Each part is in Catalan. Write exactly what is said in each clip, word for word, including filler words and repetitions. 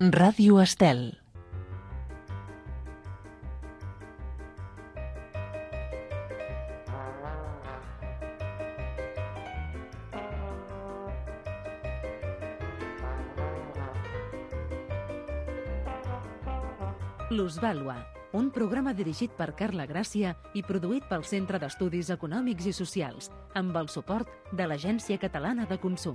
Ràdio Estel. Plusvàlua, un programa dirigit per Carla Gràcia i produït pel Centre d'Estudis Econòmics i Socials, amb el suport de l'Agència Catalana de Consum.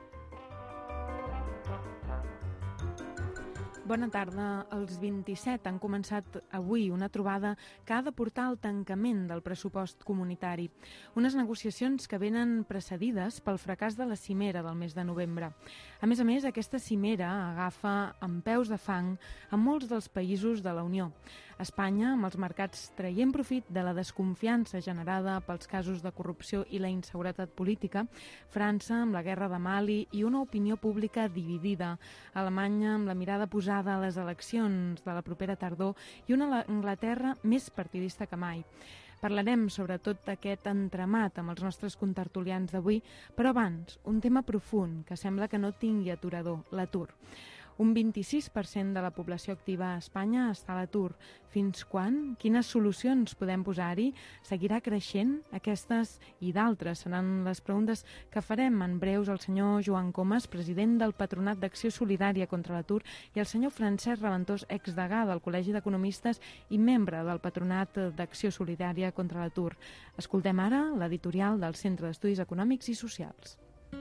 Bona tarda. Els vint-i-set han començat avui una trobada que ha de portar al tancament del pressupost comunitari. Unes negociacions que venen precedides pel fracàs de la cimera del mes de novembre. A més a més, aquesta cimera agafa amb peus de fang a molts dels països de la Unió. Espanya, amb els mercats traient profit de la desconfiança generada pels casos de corrupció i la inseguretat política, França amb la guerra de Mali i una opinió pública dividida, Alemanya amb la mirada posada a les eleccions de la propera tardor i una Anglaterra més partidista que mai. Parlarem sobre tot aquest entramat amb els nostres contertulians d'avui, però abans, un tema profund que sembla que no tingui aturador, l'atur. Un vint-i-sis per cent de la població activa a Espanya està a l'atur. Fins quan? Quines solucions podem posar-hi? Seguirà creixent? Aquestes i d'altres seran les preguntes que farem en breus al senyor Joan Comas, president del Patronat d'Acció Solidària contra l'Atur, i al senyor Francesc Raventós, exdegà del Col·legi d'Economistes i membre del Patronat d'Acció Solidària contra l'Atur. Escoltem ara l'editorial del Centre d'Estudis Econòmics i Socials.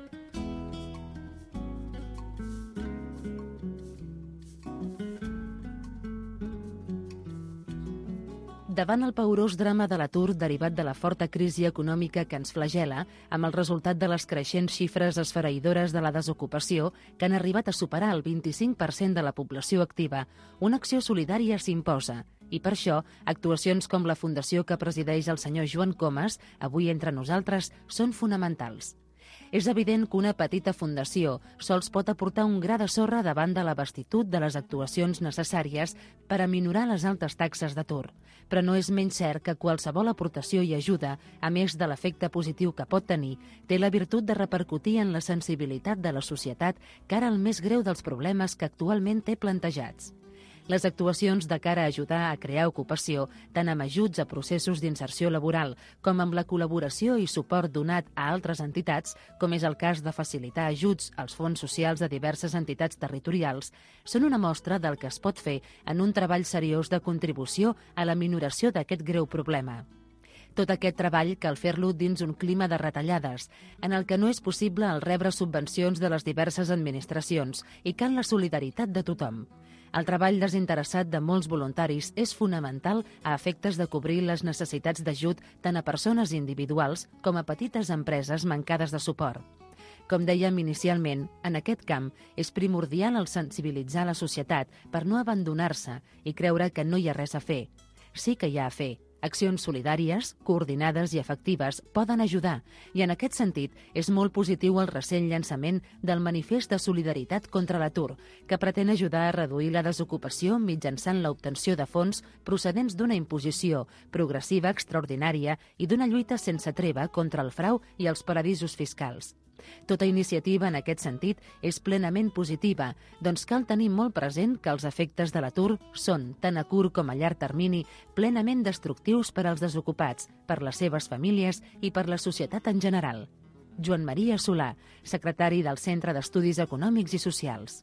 Davant el paorós drama de l'atur derivat de la forta crisi econòmica que ens flagela, amb el resultat de les creixents xifres esfereïdores de la desocupació que han arribat a superar el vint-i-cinc per cent de la població activa, una acció solidària s'imposa. I per això, actuacions com la fundació que presideix el senyor Joan Comas, avui entre nosaltres, són fonamentals. És evident que una petita fundació sols pot aportar un gra de sorra davant de la vastitud de les actuacions necessàries per a minorar les altes taxes d'atur. Però no és menys cert que qualsevol aportació i ajuda, a més de l'efecte positiu que pot tenir, té la virtut de repercutir en la sensibilitat de la societat cara al més greu dels problemes que actualment té plantejats. Les actuacions de cara a ajudar a crear ocupació, tant amb ajuts a processos d'inserció laboral com amb la col·laboració i suport donat a altres entitats, com és el cas de facilitar ajuts als fons socials de diverses entitats territorials, són una mostra del que es pot fer en un treball seriós de contribució a la minoració d'aquest greu problema. Tot aquest treball cal fer-lo dins un clima de retallades, en el que no és possible el rebre subvencions de les diverses administracions i cal la solidaritat de tothom. El treball desinteressat de molts voluntaris és fonamental a efectes de cobrir les necessitats d'ajut tant a persones individuals com a petites empreses mancades de suport. Com dèiem inicialment, en aquest camp és primordial el sensibilitzar la societat per no abandonar-se i creure que no hi ha res a fer. Sí que hi ha a fer. Accions solidàries, coordinades i efectives poden ajudar i en aquest sentit és molt positiu el recent llançament del Manifest de Solidaritat contra l'Atur, que pretén ajudar a reduir la desocupació mitjançant l'obtenció de fons procedents d'una imposició progressiva extraordinària i d'una lluita sense treva contra el frau i els paradisos fiscals. Tota iniciativa en aquest sentit és plenament positiva, doncs cal tenir molt present que els efectes de l'atur són, tant a curt com a llarg termini, plenament destructius per als desocupats, per les seves famílies i per la societat en general. Joan Maria Solà, secretari del Centre d'Estudis Econòmics i Socials.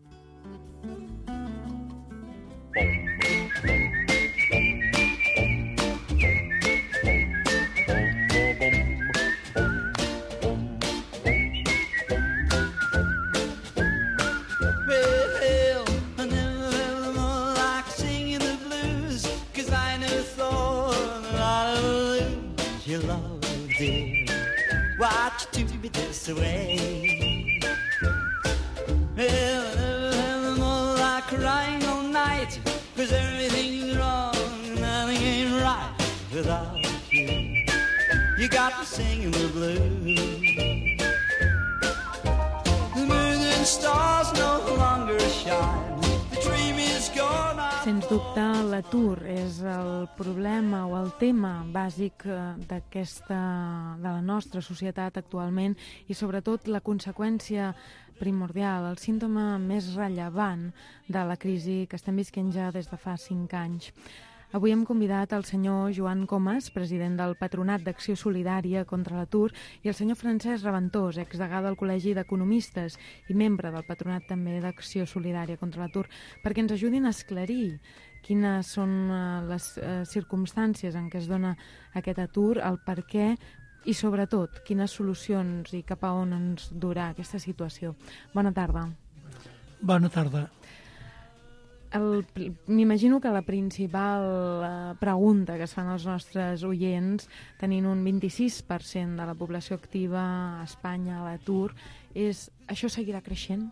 Watch to be this way. Well, I never have more like crying all night, 'cause everything's wrong and nothing ain't right without you. You got me singing the blues. The moon and stars no longer shine. The dream is gone. Sens dubte, l'atur és el problema o el tema bàsic d'aquesta, de la nostra societat actualment i sobretot la conseqüència primordial, el símptoma més rellevant de la crisi que estem visquent ja des de fa cinc anys. Avui hem convidat el senyor Joan Comas, president del Patronat d'Acció Solidària contra l'Atur, i el senyor Francesc Raventós, exdegà del Col·legi d'Economistes i membre del Patronat també d'Acció Solidària contra l'Atur, perquè ens ajudin a esclarir quines són les circumstàncies en què es dona aquest atur, el per què i, sobretot, quines solucions i cap a on ens durà aquesta situació. Bona tarda. Bona tarda. M'imagino que la principal eh, pregunta que es fan els nostres oients, tenint un vint-i-sis per cent de la població activa a Espanya a l'atur, és: això seguirà creixent?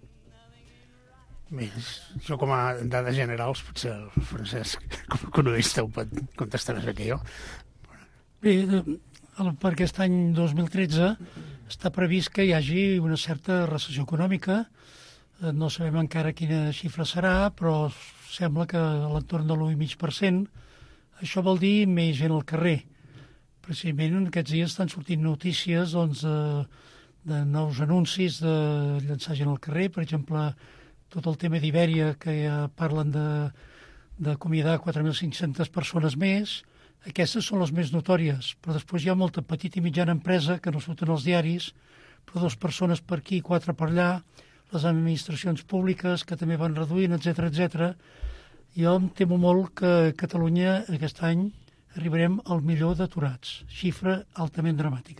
Bé, jo com a dades generals, potser el Francesc, com a economista, ho pot contestar més bé que jo. Bé, per aquest any dos mil tretze està previst que hi hagi una certa recessió econòmica. No sabem encara quina xifra serà, però sembla que a l'entorn de l'u coma cinc per cent. Això vol dir més gent al carrer. Precisament en aquests dies estan sortint notícies doncs, de, de nous anuncis de llançar gent al carrer. Per exemple, tot el tema d'Ibèria, que ja parlen d'acomiadar quatre mil cinc-centes persones més. Aquestes són les més notòries, però després hi ha molta petita i mitjana empresa que no surten als diaris, però dues persones per aquí, quatre per allà, les administracions públiques que també van reduint, etcètera, etcètera. Jo em temo molt que a Catalunya aquest any arribarem al milió d'aturats, xifra altament dramàtica.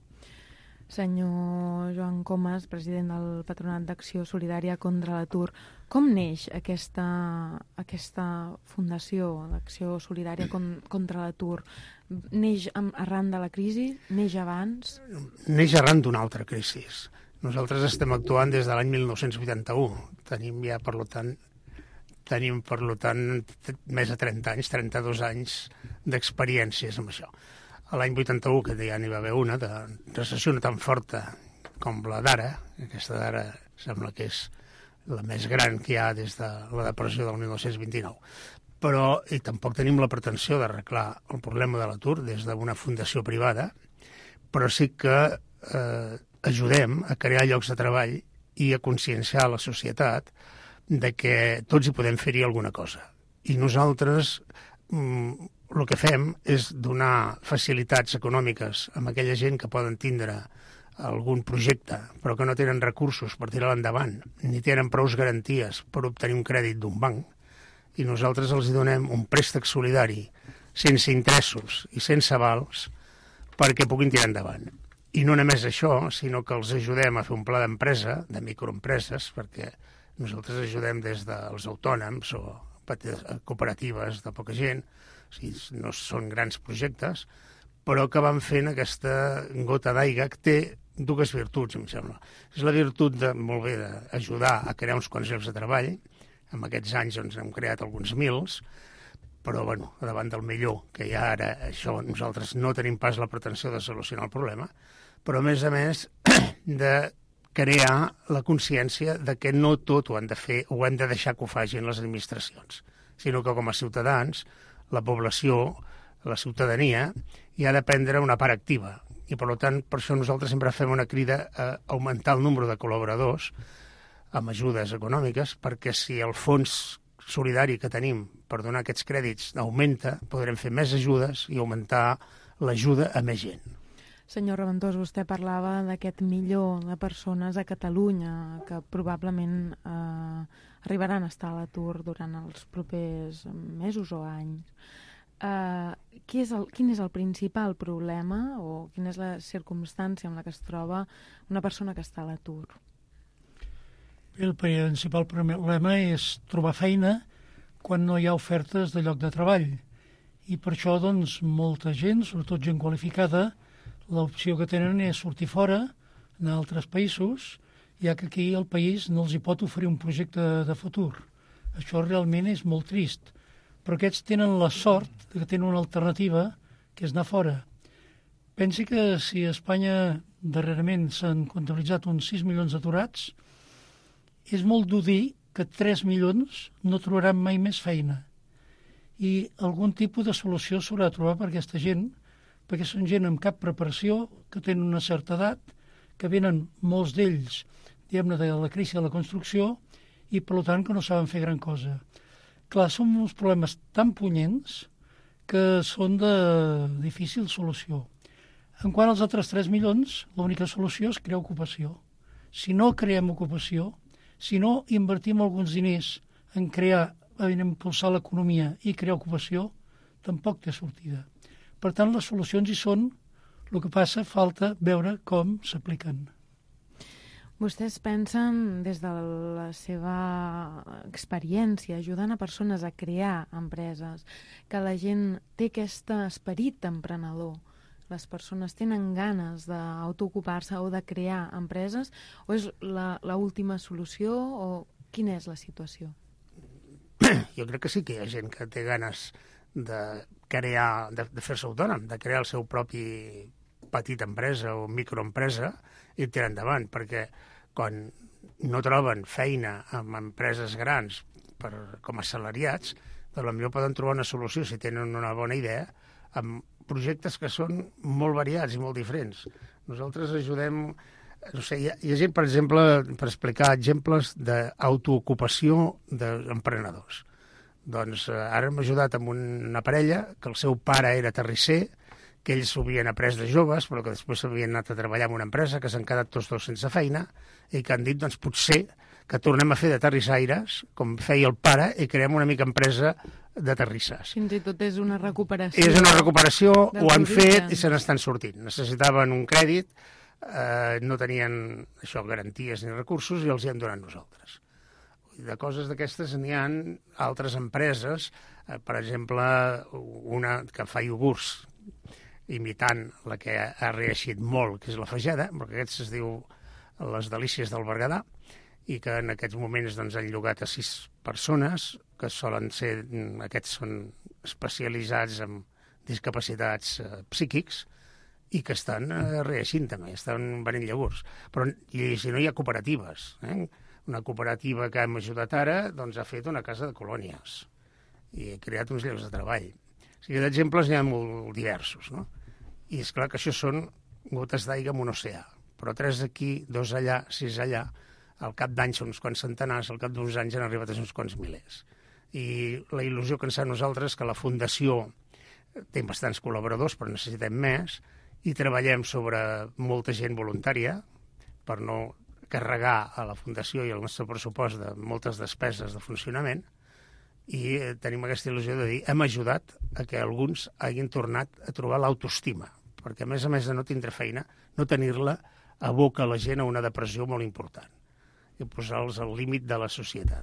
Senyor Joan Comas, president del Patronat d'Acció Solidària contra l'Atur, com neix aquesta, aquesta fundació d'Acció Solidària con, contra l'Atur? Neix arran de la crisi? Neix abans? Neix arran d'una altra crisi. Nosaltres estem actuant des de l'any mil nou-cents vuitanta-u. Tenim ja, per tant, tenim, per tant, més de trenta anys, trenta-dos anys d'experiències amb això. A l'any vuitanta-u, que ja n'hi va haver una, de recessió no tan forta com la d'ara, aquesta d'ara sembla que és la més gran que hi ha des de la depressió del mil nou-cents vint-i-nou. Però i tampoc tenim la pretensió d'arreglar el problema de l'atur des d'una fundació privada, però sí que eh, ajudem a crear llocs de treball i a conscienciar la societat de que tots hi podem fer-hi alguna cosa. I nosaltres mm, el que fem és donar facilitats econòmiques a aquella gent que poden tindre algun projecte però que no tenen recursos per tirar-lo endavant, ni tenen prous garanties per obtenir un crèdit d'un banc, i nosaltres els donem un préstec solidari sense interessos i sense avals perquè puguin tirar endavant. I no només això, sinó que els ajudem a fer un pla d'empresa, de microempreses, perquè nosaltres ajudem des dels autònoms o cooperatives de poca gent, o sigui, no són grans projectes, però que van fent aquesta gota d'aigua que té dues virtuts, em sembla. És la virtut de, molt bé, d'ajudar a crear uns quants llocs de treball. En aquests anys doncs, hem creat alguns mils, però bueno, davant del millor que hi ha ara, això nosaltres no tenim pas la pretensió de solucionar el problema, però a més a més de crear la consciència de que no tot ho han de fer o ho hem de deixar que ho facin les administracions, sinó que com a ciutadans, la població, la ciutadania, hi ha de prendre una part activa. I per tant, per això nosaltres sempre fem una crida a augmentar el nombre de col·laboradors amb ajudes econòmiques, perquè si el fons solidari que tenim per donar aquests crèdits augmenta, podrem fer més ajudes i augmentar l'ajuda a més gent. Senyor Raventós, vostè parlava d'aquest milió de persones a Catalunya que probablement eh, arribaran a estar a l'atur durant els propers mesos o anys. Eh, qui és el, quin és el principal problema o quina és la circumstància en la que es troba una persona que està a l'atur? El principal problema és trobar feina quan no hi ha ofertes de lloc de treball. I per això, doncs, molta gent, sobretot gent qualificada, l'opció que tenen és sortir fora, anar a altres països, ja que aquí el país no els hi pot oferir un projecte de futur. Això realment és molt trist. Però aquests tenen la sort que tenen una alternativa, que és anar fora. Pensi que si a Espanya darrerament s'han comptabilitzat uns sis milions d'aturats, és molt dur dir que tres milions no trobaran mai més feina. I algun tipus de solució s'haurà de trobar per aquesta gent, perquè són gent amb cap preparació, que tenen una certa edat, que venen molts d'ells, diguem-ne, de la crisi de la construcció, i per tant que no saben fer gran cosa. Clar, són uns problemes tan punyents que són de difícil solució. En quant als altres tres milions, l'única solució és crear ocupació. Si no creem ocupació, si no invertim alguns diners en crear, en impulsar l'economia i crear ocupació, tampoc té sortida. Per tant, les solucions hi són, el que passa, falta veure com s'apliquen. Vostès pensen, des de la seva experiència, ajudant a persones a crear empreses, que la gent té aquest esperit emprenedor, les persones tenen ganes d'autoocupar-se o de crear empreses, o és l'última solució, o quina és la situació? Jo crec que sí que hi ha gent que té ganes de crear, de, de fer-se autònom, de crear el seu propi petita empresa o microempresa i tirar endavant, perquè quan no troben feina amb empreses grans per, com a assalariats, potser poden trobar una solució, si tenen una bona idea, amb projectes que són molt variats i molt diferents. Nosaltres ajudem, no sé, hi ha, hi ha gent, per exemple, per explicar exemples d'autoocupació d'emprenedors. Doncs eh, ara hem ajudat amb una parella que el seu pare era terrisser, que ells s'ho havien après de joves, però que després s'havien anat a treballar en una empresa, que s'han quedat tots dos sense feina, i que han dit, doncs, potser que tornem a fer de terrissaires, com feia el pare, i creem una mica empresa de terrisses. Fins i tot és una recuperació. És una recuperació, ho han fet i se n'estan sortint. Necessitaven un crèdit, eh, no tenien això garanties ni recursos i els hi han donat nosaltres. De coses d'aquestes n'hi ha altres empreses, eh, per exemple, una que fa iogurts, imitant la que ha reeixit molt, que és la Fageda, perquè aquest es diu Les Delícies del Berguedà, i que en aquests moments doncs, han llogat a sis persones, que solen ser, aquests són especialitzats en discapacitats eh, psíquics, i que estan eh, reeixint també, estan venent llavors. Però i, si no hi ha cooperatives, eh? Una cooperativa que hem ajudat ara doncs, ha fet una casa de colònies i ha creat uns llocs de treball. O sigui, d'exemples n'hi ha molt diversos, no? I és clar que això són gotes d'aigua en un oceà, però tres aquí, dos allà, sis allà, al cap d'anys són uns quants centenars, al cap d'uns anys han arribat a uns quants milers. I la il·lusió que ens fa a nosaltres que la Fundació té bastants col·laboradors, però necessitem més, i treballem sobre molta gent voluntària per no carregar a la Fundació i al nostre pressupost de moltes despeses de funcionament, i tenim aquesta il·lusió de dir hem ajudat a que alguns hagin tornat a trobar l'autoestima, perquè a més a més de no tindre feina, no tenir-la aboca la gent a una depressió molt important i posar-los al límit de la societat.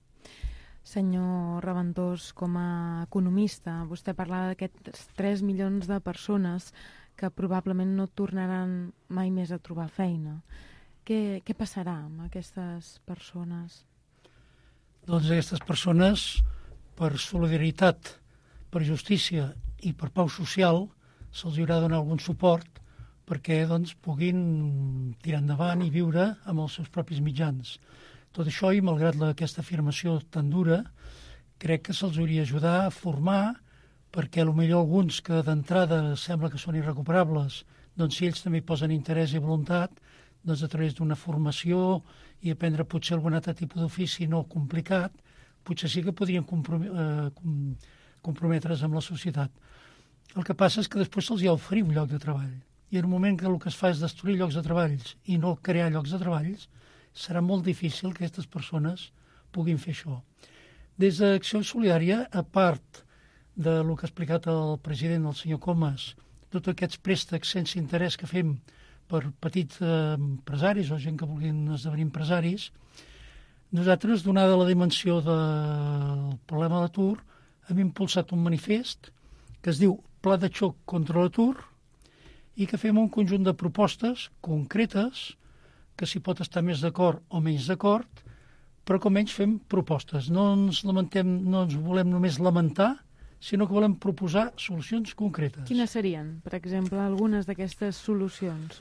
Senyor Raventós, com a economista, vostè parlava d'aquests tres milions de persones que probablement no tornaran mai més a trobar feina. Què, què passarà amb aquestes persones? Doncs aquestes persones, per solidaritat, per justícia i per pau social, se'ls haurà de donar algun suport perquè doncs, puguin tirar endavant i viure amb els seus propis mitjans. Tot això, i malgrat la, aquesta afirmació tan dura, crec que se'ls hauria d'ajudar a formar perquè potser alguns que d'entrada sembla que són irrecuperables, doncs si ells també hi posen interès i voluntat, doncs a través d'una formació i aprendre potser algun altre tipus d'ofici no complicat, potser sí que podrien comprom eh, com comprometre's amb la societat. El que passa és que després se'ls ha d'oferir un lloc de treball. I en un moment que el que es fa és destruir llocs de treballs i no crear llocs de treballs, serà molt difícil que aquestes persones puguin fer això. Des d'Acció Solidària, a part del que ha explicat el president, el senyor Comas, tots aquests préstecs sense interès que fem per petits eh, empresaris o gent que vulguin esdevenir empresaris, nosaltres, donada la dimensió del problema de l'atur, hem impulsat un manifest que es diu Pla de xoc contra l'atur i que fem un conjunt de propostes concretes que s'hi pot estar més d'acord o menys d'acord, però com menys fem propostes. No ens lamentem, no ens volem només lamentar, sinó que volem proposar solucions concretes. Quines serien, per exemple, algunes d'aquestes solucions?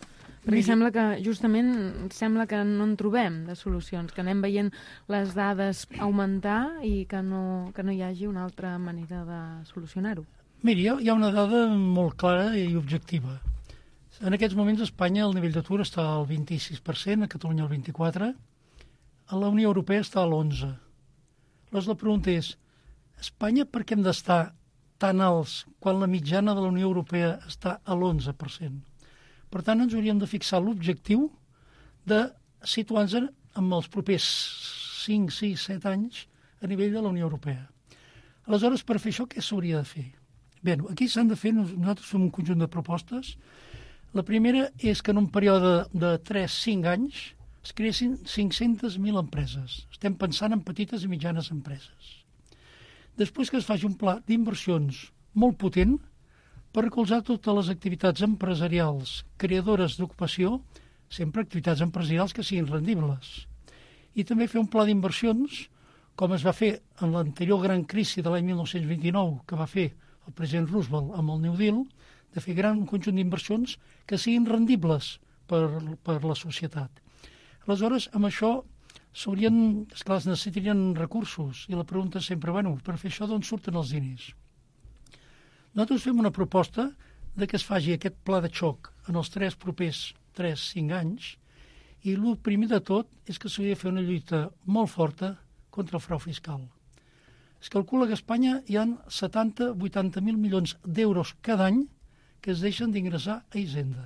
Perquè sembla que, justament, sembla que no en trobem de solucions, que anem veient les dades augmentar i que no, que no hi hagi una altra manera de solucionar-ho. Miri, hi ha una dada molt clara i objectiva. En aquests moments a Espanya el nivell d'atur està al vint-i-sis per cent, a Catalunya al vint-i-quatre per cent, a la Unió Europea està a l'onze per cent. Llavors la pregunta és, Espanya per què hem d'estar tan alts quan la mitjana de la Unió Europea està a l'onze per cent? Per tant, ens hauríem de fixar l'objectiu de situar-nos en els propers cinc, sis, set anys a nivell de la Unió Europea. Aleshores, per fer això, què s'hauria de fer? Bé, aquí s'han de fer, nosaltres fem un conjunt de propostes. La primera és que en un període de tres a cinc anys es creessin cinc-centes mil empreses. Estem pensant en petites i mitjanes empreses. Després que es faci un pla d'inversions molt potent per recolzar totes les activitats empresarials creadores d'ocupació, sempre activitats empresarials que siguin rendibles. I també fer un pla d'inversions, com es va fer en l'anterior gran crisi de l'any mil nou-cents vint-i-nou, que va fer el president Roosevelt amb el New Deal, de fer gran conjunt d'inversions que siguin rendibles per, per la societat. Aleshores, amb això s'haurien, esclar, es necessitarien recursos, i la pregunta és sempre, bueno, per fer això d'on surten els diners? Nosaltres fem una proposta de que es faci aquest pla de xoc en els tres propers tres a cinc anys, i el primer de tot és que s'hauria de fer una lluita molt forta contra el frau fiscal. Es calcula que a Espanya hi ha setanta a vuitanta mil milions d'euros cada any que es deixen d'ingressar a Hisenda.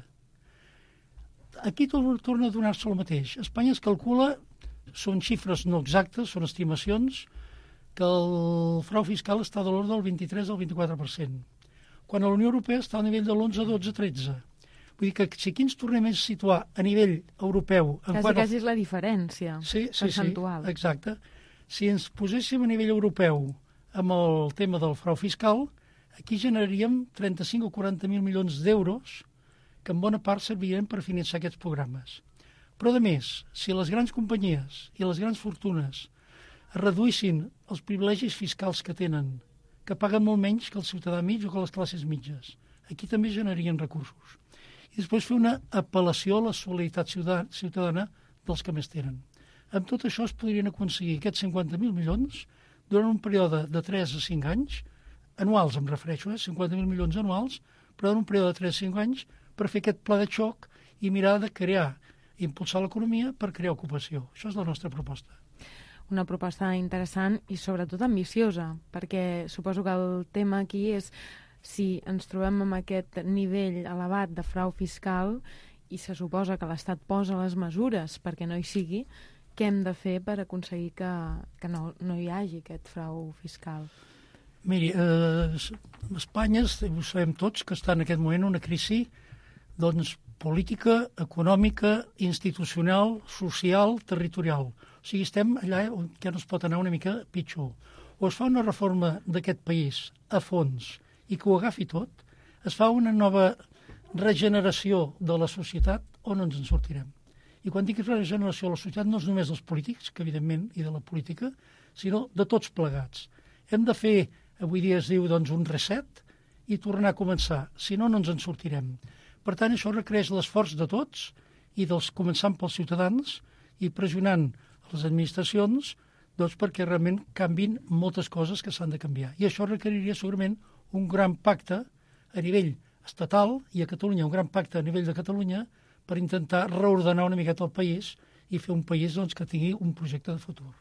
Aquí torna a donar-se el mateix. A Espanya es calcula, són xifres no exactes, són estimacions, que el frau fiscal està de l'ordre del vint-i-tres al vint-i-quatre per cent, quan a la Unió Europea està a nivell de l'onze, dotze, tretze. Vull dir que si aquí ens tornem a situar a nivell europeu... Quasi, quasi al... és la diferència sí, sí, percentual. Sí, exacte. Si ens poséssim a nivell europeu amb el tema del frau fiscal, aquí generaríem trenta-cinc o quaranta mil milions d'euros que en bona part servirien per finançar aquests programes. Però, a més, si les grans companyies i les grans fortunes reduïssin els privilegis fiscals que tenen, que paguen molt menys que el ciutadà mig o que les classes mitges, aquí també generarien recursos. I després fer una apel·lació a la solidaritat ciutadana dels que més tenen. Amb tot això es podrien aconseguir aquests cinquanta mil milions durant un període de tres a cinc anys, anuals em refereixo, eh? cinquanta mil milions anuals, però en un període de tres a cinc anys per fer aquest pla de xoc i mirar de crear, impulsar l'economia per crear ocupació. Això és la nostra proposta. Una proposta interessant i sobretot ambiciosa, perquè suposo que el tema aquí és si ens trobem amb aquest nivell elevat de frau fiscal i se suposa que l'Estat posa les mesures perquè no hi sigui, què hem de fer per aconseguir que, que no, no hi hagi aquest frau fiscal? Miri, eh, Espanya, ho sabem tots, que està en aquest moment una crisi doncs, política, econòmica, institucional, social, territorial. O sigui, estem allà on ja no es pot anar una mica pitjor. O es fa una reforma d'aquest país a fons i que ho agafi tot, es fa una nova regeneració de la societat o no ens en sortirem. I quan dic regeneració de la societat no és només dels polítics, que evidentment, i de la política, sinó de tots plegats. Hem de fer, avui dia es diu, doncs, un reset i tornar a començar, si no, no ens en sortirem. Per tant, això requereix l'esforç de tots i dels començant pels ciutadans i pressionant les administracions doncs, perquè realment canvin moltes coses que s'han de canviar. I això requeriria segurament un gran pacte a nivell estatal i a Catalunya, un gran pacte a nivell de Catalunya per intentar reordenar una miqueta el país i fer un país doncs, que tingui un projecte de futur.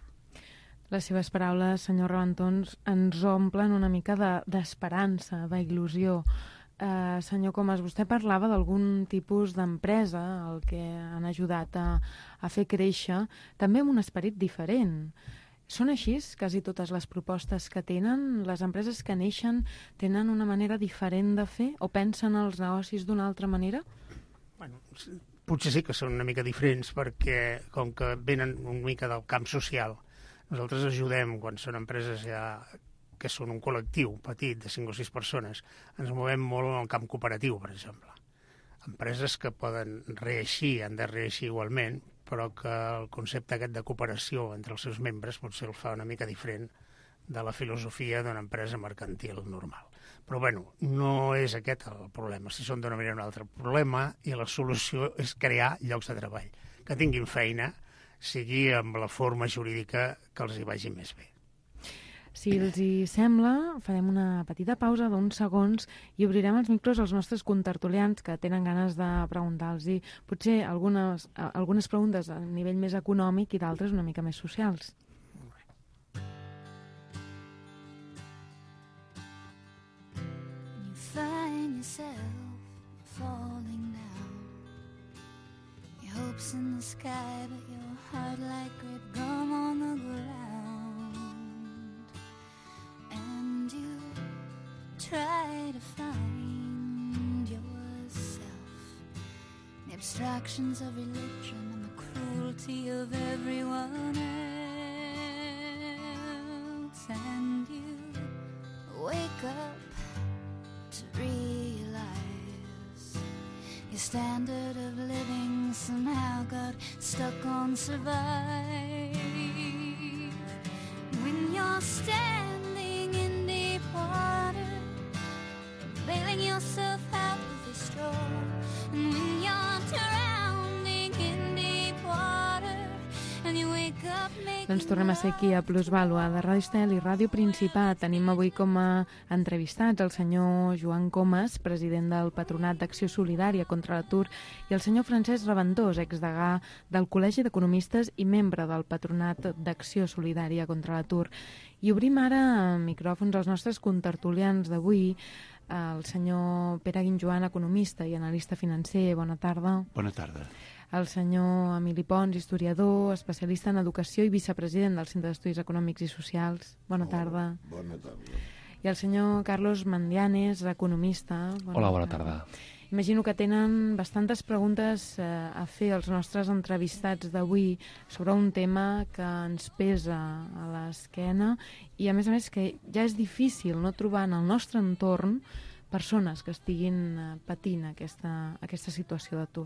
Les seves paraules, senyor Raventós, ens omplen una mica d'esperança, de, d'il·lusió. Eh, senyor Comas, vostè parlava d'algun tipus d'empresa el que han ajudat a, a fer créixer, també amb un esperit diferent. Són així quasi totes les propostes que tenen? Les empreses que neixen tenen una manera diferent de fer o pensen els negocis d'una altra manera? Bueno, potser sí que són una mica diferents perquè com que venen una mica del camp social, nosaltres ajudem quan són empreses ja que són un col·lectiu petit de cinc o sis persones, ens movem molt en el camp cooperatiu, per exemple. Empreses que poden reeixir, han de reeixir igualment, però que el concepte aquest de cooperació entre els seus membres potser el fa una mica diferent de la filosofia d'una empresa mercantil normal. Però, bueno, no és aquest el problema, si són d'una manera o una altra. El problema i la solució és crear llocs de treball, que tinguin feina, sigui amb la forma jurídica que els hi vagi més bé. Si els hi sembla, farem una petita pausa d'uns segons i obrirem els micros als nostres contertulians que tenen ganes de preguntar-los potser algunes, algunes preguntes a nivell més econòmic i d'altres una mica més socials. You find yourself falling down, your hopes in the sky but your heart like great gum on the ground. Try to find yourself, the abstractions of religion and the cruelty of everyone else, and you wake up to realize your standard of living somehow got stuck on survive. When you're standing in deep water, bailing yourself out with a straw, and when you're drowning in deep water and you wake up making... Doncs tornem a ser aquí a Plusvàlua de Ràdio Estel i Ràdio Principat. Tenim avui com a entrevistats el senyor Joan Comas, president del Patronat d'Acció Solidària contra l'Atur, i el senyor Francesc Raventós, exdegà del Col·legi d'Economistes i membre del Patronat d'Acció Solidària contra l'Atur. I obrim ara micròfons als nostres contertulians d'avui, el senyor Pere Guinjoan, economista i analista financer. Bona tarda. Bona tarda. El senyor Emili Pons, historiador, especialista en educació i vicepresident del Centre d'Estudis Econòmics i Socials. Bona tarda. Oh, bona tarda. I el senyor Carlos Mandianes, economista. Bona Hola, bona tarda. tarda. Imagino que tenen bastantes preguntes eh, a fer als nostres entrevistats d'avui sobre un tema que ens pesa a l'esquena i, a més a més, que ja és difícil no trobar en el nostre entorn persones que estiguin eh, patint aquesta, aquesta situació d'atur.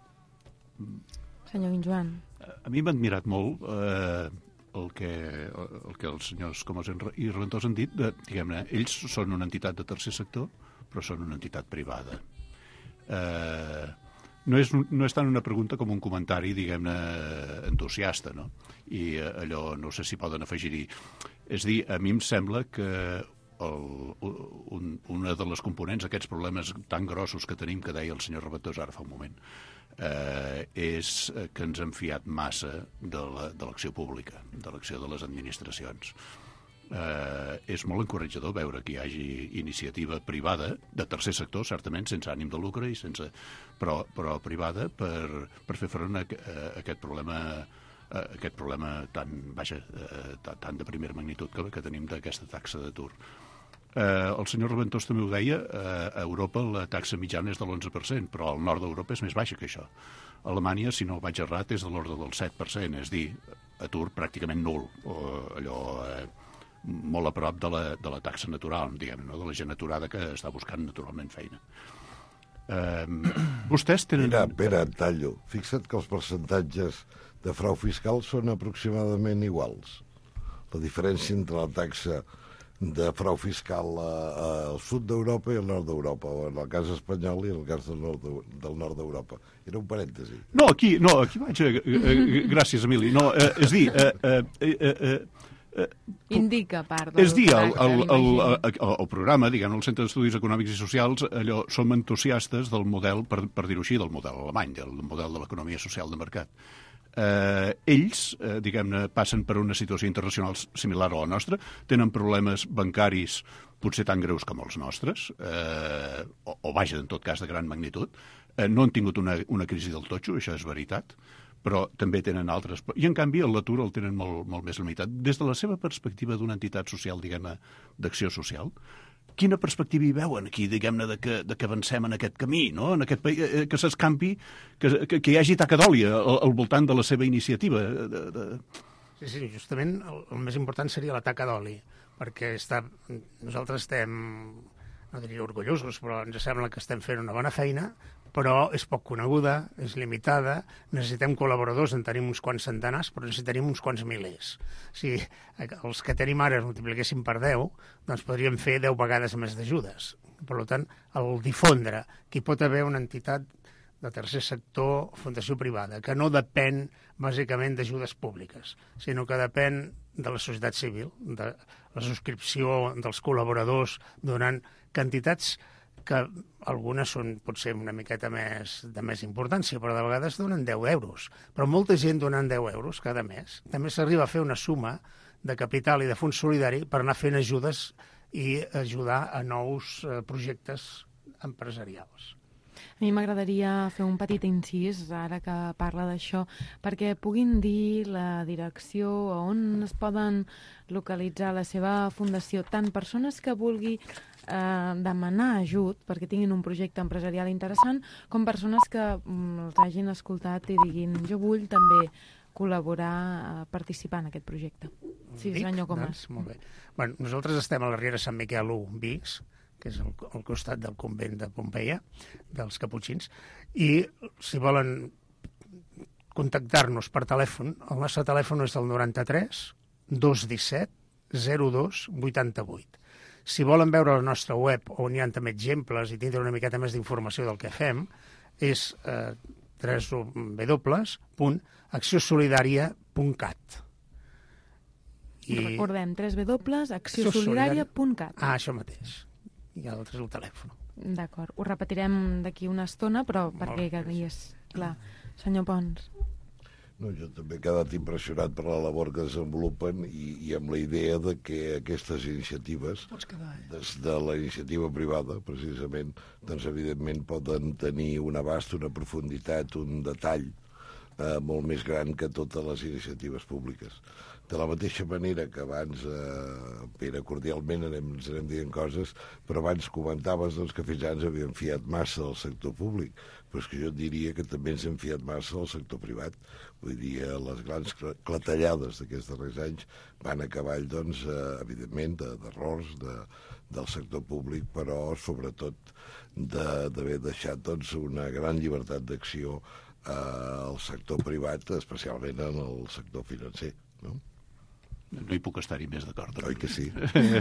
Senyor Guinjoan. A mi m'ha admirat molt eh, el, que, el que els senyors Comas i Raventós han dit. De, diguem-ne, ells són una entitat de tercer sector, però són una entitat privada. Eh, no, és, no és tant una pregunta com un comentari, diguem-ne, entusiasta, no? I eh, allò, no sé si poden afegir-hi. És dir, a mi em sembla que el, un, una de les components d'aquests problemes tan grossos que tenim, que deia el senyor Raventós ara fa un moment, eh, és que ens hem fiat massa de l'acció la, pública, de l'acció de les administracions. Eh, és molt encoratjador veure que hi hagi iniciativa privada, de tercer sector, certament, sense ànim de lucre, i sense, però, però privada, per, per fer front a, a aquest problema, a aquest problema tan, vaja, tan, tan de primera magnitud que, que tenim d'aquesta taxa d'atur. Eh, el senyor Raventós també ho deia, eh, a Europa la taxa mitjana és de l'onze per cent, però al nord d'Europa és més baixa que això. A Alemanya, si no vaig errat, és de l'ordre del set per cent, és dir, atur pràcticament nul, o allò... Eh, molt a prop de la, de la taxa natural, diguem, no? De la gent aturada que està buscant naturalment feina. Eh, vostès tenen... Pere, Pere, tallo. Fixa't que els percentatges de frau fiscal són aproximadament iguals. La diferència entre la taxa de frau fiscal a, a, al sud d'Europa i al nord d'Europa, o en el cas espanyol i en el cas del nord, de, del nord d'Europa. Era un parèntesi. No, aquí, no, aquí vaig... Eh, eh, gràcies, Emili. No, eh, és dir... Eh, eh, eh, eh, Eh, Indica part del és dir, el, el, el, el, el programa, diguem, el Centre d'Estudis Econòmics i Socials, allò, som entusiastes del model, per, per dir-ho així, del model alemany, del model de l'economia social de mercat. Eh, ells, eh, diguem-ne, passen per una situació internacional similar a la nostra, tenen problemes bancaris potser tan greus com els nostres, eh, o, o vaja, en tot cas, de gran magnitud. Eh, no han tingut una, una crisi del totxo, això és veritat, però també tenen altres... I, en canvi, l'atur el tenen molt, molt més limitat. Des de la seva perspectiva d'una entitat social, diguem-ne, d'acció social, quina perspectiva hi veuen aquí, diguem-ne, de, que, de que avancem en aquest camí, no? En aquest país, que s'escampi, que, que, que hi hagi taca d'oli al, al voltant de la seva iniciativa? De, de... Sí, sí, justament el, el més important seria la taca d'oli, perquè està, nosaltres estem no diria orgullosos, però ens sembla que estem fent una bona feina, però és poc coneguda, és limitada, necessitem col·laboradors, en tenim uns quants centenars, però necessitem uns quants milers. Si els que tenim ara es multipliquéssim per deu, doncs podríem fer deu vegades més d'ajudes. Per tant, el difondre que hi pot haver una entitat de tercer sector, fundació privada, que no depèn bàsicament d'ajudes públiques, sinó que depèn de la societat civil, de la subscripció dels col·laboradors, donant quantitats que algunes són potser una miqueta més de més importància, però de vegades donen deu euros. Però molta gent donant deu euros cada mes. També s'arriba a fer una suma de capital i de fons solidari per anar fent ajudes i ajudar a nous eh, projectes empresarials. A mi m'agradaria fer un petit incís, ara que parla d'això, perquè puguin dir la direcció on es poden localitzar la seva fundació, tant persones que vulgui eh, demanar ajut perquè tinguin un projecte empresarial interessant, com persones que mm, els hagin escoltat i diguin jo vull també col·laborar, eh, participar en aquest projecte. Sí, Dic, senyor Comas. Doncs, molt bé. Bueno, nosaltres estem a la Riera Sant Miquel u, Vics, que és al, al costat del convent de Pompeia, dels Caputxins, i si volen contactar-nos per telèfon, el nostre telèfon és el noranta-tres dos disset zero dos vuitanta-vuit. Si volen veure la nostra web, on hi ha també exemples i tindre una miqueta més d'informació del que fem, és eh, w w w punt acció solidària punt cat. I... Recordem, w w w punt acció solidària punt cat. Ah, això mateix. I l'altre és el telèfon. D'acord. Ho repetirem d'aquí una estona, però perquè quedés clar. Senyor Pons. No, jo també he quedat impressionat per la labor que desenvolupen i, i amb la idea de que aquestes iniciatives, quedar, eh? des de la iniciativa privada, precisament, doncs evidentment poden tenir un abast, una profunditat, un detall eh, molt més gran que totes les iniciatives públiques. De la mateixa manera que abans, eh, Pere, cordialment anem, ens anem dient coses, però abans comentaves doncs, que fins ara ens havíem fiat massa del sector públic, però és que jo et diria que també ens hem fiat massa del sector privat. Vull dir, les grans clatellades d'aquests darrers anys van a cavall, doncs, eh, evidentment, d'errors de, del sector públic, però sobretot d'haver de, deixat doncs, una gran llibertat d'acció eh, al sector privat, especialment en el sector financer, no? No hi puc estar-hi més d'acord. Oi que sí?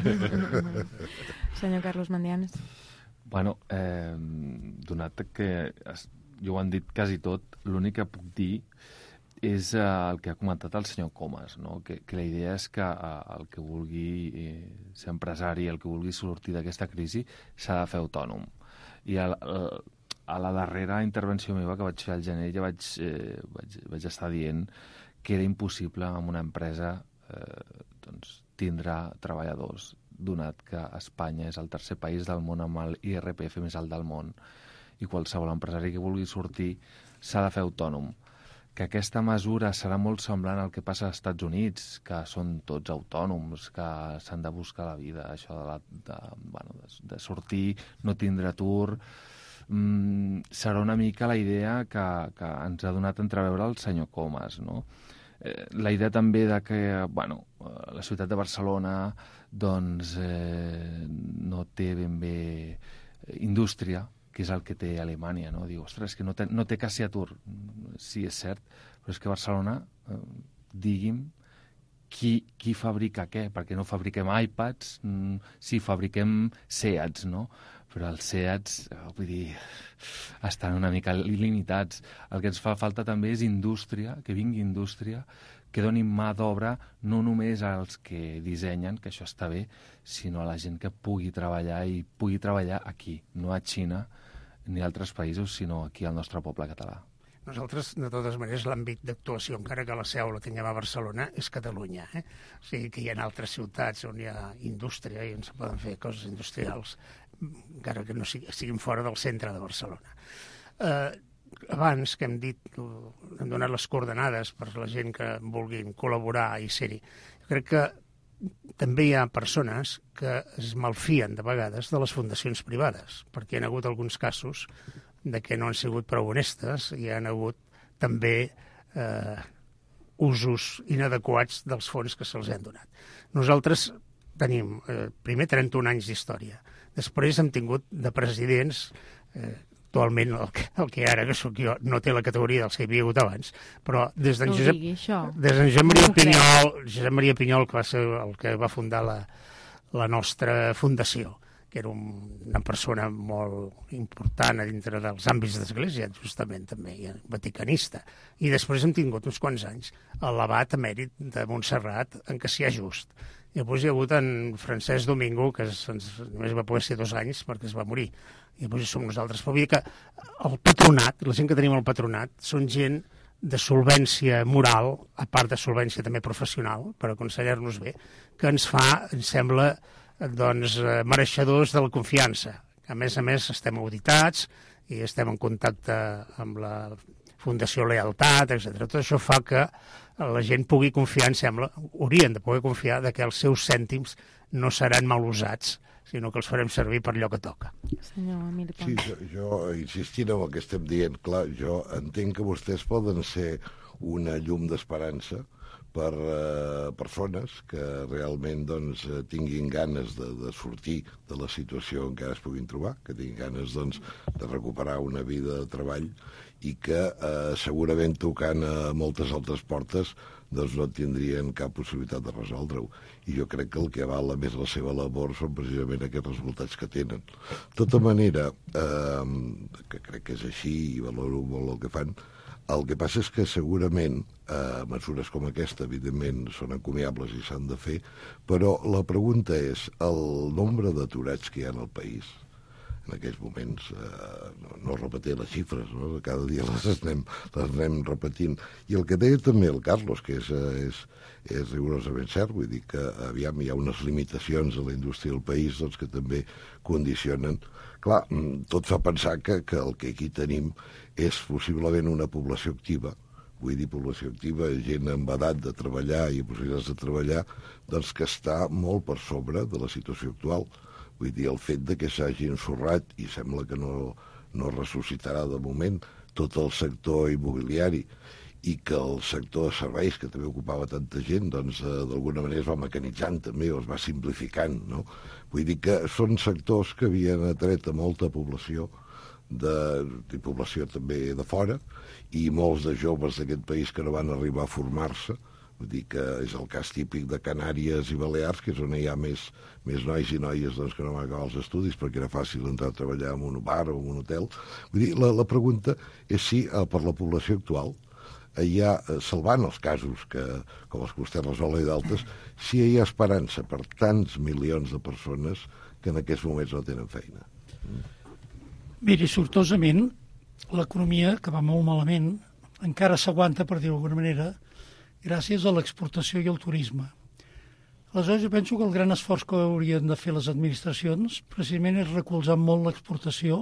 Senyor Carlos Mandianes. Bueno, eh, donat que es, jo ho han dit quasi tot, l'únic que puc dir és eh, el que ha comentat el senyor Comas, no? que, que la idea és que eh, el que vulgui eh, ser empresari, el que vulgui sortir d'aquesta crisi, s'ha de fer autònom. I el, el, a la darrera intervenció meva que vaig fer al gener ja vaig, eh, vaig, vaig estar dient que era impossible amb una empresa eh, doncs, tindre treballadors, donat que Espanya és el tercer país del món amb el I R P F més alt del món i qualsevol empresari que vulgui sortir s'ha de fer autònom. Que aquesta mesura serà molt semblant al que passa als Estats Units, que són tots autònoms, que s'han de buscar la vida, això de, la, de, bueno, de, de sortir, no tindre atur... Mm, serà una mica la idea que, que ens ha donat a entreveure el senyor Comas, no? Eh, la idea també de que, bueno, la ciutat de Barcelona doncs eh, no té ben bé indústria, que és el que té Alemanya, no? Diu, ostres, que no té, no té quasi atur. Sí, és cert, però és que Barcelona, eh, digui'm, qui, qui fabrica què? Perquè no fabriquem iPads, mm, sí, fabriquem Seats, no? Però els Seats, vull dir, estan una mica limitats. El que ens fa falta també és indústria, que vingui indústria, que doni mà d'obra no només als que dissenyen, que això està bé, sinó a la gent que pugui treballar i pugui treballar aquí, no a Xina ni a altres països, sinó aquí al nostre poble català. Nosaltres, de totes maneres, l'àmbit d'actuació, encara que la seu la tinguem a Barcelona, és Catalunya. Eh? O sigui que hi ha altres ciutats on hi ha indústria i on se poden fer coses industrials, encara que no siguin fora del centre de Barcelona. Eh, abans que hem dit, hem donat les coordenades per la gent que vulguin col·laborar i ser-hi. Crec que també hi ha persones que es malfien de vegades de les fundacions privades, perquè hi ha hagut alguns casos de que no han sigut prou honestes i hi ha hagut també eh, usos inadequats dels fons que se'ls han donat. Nosaltres tenim, eh, primer, trenta-un anys d'història. Després hem tingut de presidents, eh, actualment el que, el que ara, que sóc jo, no té la categoria dels que hi havia hagut abans, però des d'en No ho Josep, digui, això. des d'en Josep Maria No ho crec. Pinyol, Josep Maria Pinyol, que va ser el que va fundar la, la nostra fundació, que era un, una persona molt important a dintre dels àmbits d'Església, justament també, i vaticanista. I després hem tingut uns quants anys a l'abat emèrit de Montserrat, en què s'hi ha just. I després hi ha hagut en Francesc Domingo, que es, ens, només va poder ser dos anys perquè es va morir. I després som nosaltres. Però vull dir que el patronat, la gent que tenim al patronat, són gent de solvència moral, a part de solvència també professional, per aconsellar-nos bé, que ens fa, ens sembla, doncs, eh, mereixedors de la confiança. A més a més, estem auditats i estem en contacte amb la Fundació Lealtat, etcètera. Tot això fa que la gent pugui confiar, em sembla, haurien de poder confiar de que els seus cèntims no seran mal usats, sinó que els farem servir per allò que toca. Senyor Emili Pons. Sí, jo, jo insistint en el que estem dient, clar, jo entenc que vostès poden ser una llum d'esperança per eh, persones que realment doncs, tinguin ganes de, de sortir de la situació en què es puguin trobar, que tinguin ganes doncs, de recuperar una vida de treball i que eh, segurament tocant a moltes altres portes doncs no tindrien cap possibilitat de resoldre-ho. I jo crec que el que val més la seva labor són precisament aquests resultats que tenen. De tota manera, eh, que crec que és així i valoro molt el que fan, el que passa és que segurament eh, mesures com aquesta, evidentment, són encomiables i s'han de fer, però la pregunta és el nombre d'aturats que hi ha en el país en aquests moments, eh, no, no repetir les xifres, no? Cada dia les anem, les anem repetint. I el que deia també el Carlos, que és, és, és rigorosament cert, vull dir que aviam hi ha unes limitacions a la indústria del país doncs, que també condicionen. Clar, tot fa pensar que, que el que aquí tenim és possiblement una població activa, vull dir població activa, gent amb edat de treballar i possibilitats de treballar, doncs que està molt per sobre de la situació actual. Vull dir, el fet de que s'hagi ensorrat, i sembla que no, no ressuscitarà de moment, tot el sector immobiliari, i que el sector de serveis, que també ocupava tanta gent, doncs eh, d'alguna manera es va mecanitzant també, o es va simplificant, no? Vull dir que són sectors que havien atret a molta població, de, de població també de fora, i molts de joves d'aquest país que no van arribar a formar-se. Vull dir que és el cas típic de Canàries i Balears, que és on hi ha més, més nois i noies doncs, que no van acabar els estudis perquè era fàcil entrar a treballar en un bar o en un hotel. Vull dir, la, la pregunta és si eh, per la població actual hi ha, eh, salvant els casos que, com els que vostè resol i d'altres, si hi ha esperança per tants milions de persones que en aquests moments no tenen feina. Mm. Miri, sortosament, l'economia, que va molt malament, encara s'aguanta, per dir-ho d'alguna manera, gràcies a l'exportació i al turisme. Aleshores, jo penso que el gran esforç que haurien de fer les administracions precisament és recolzar molt l'exportació.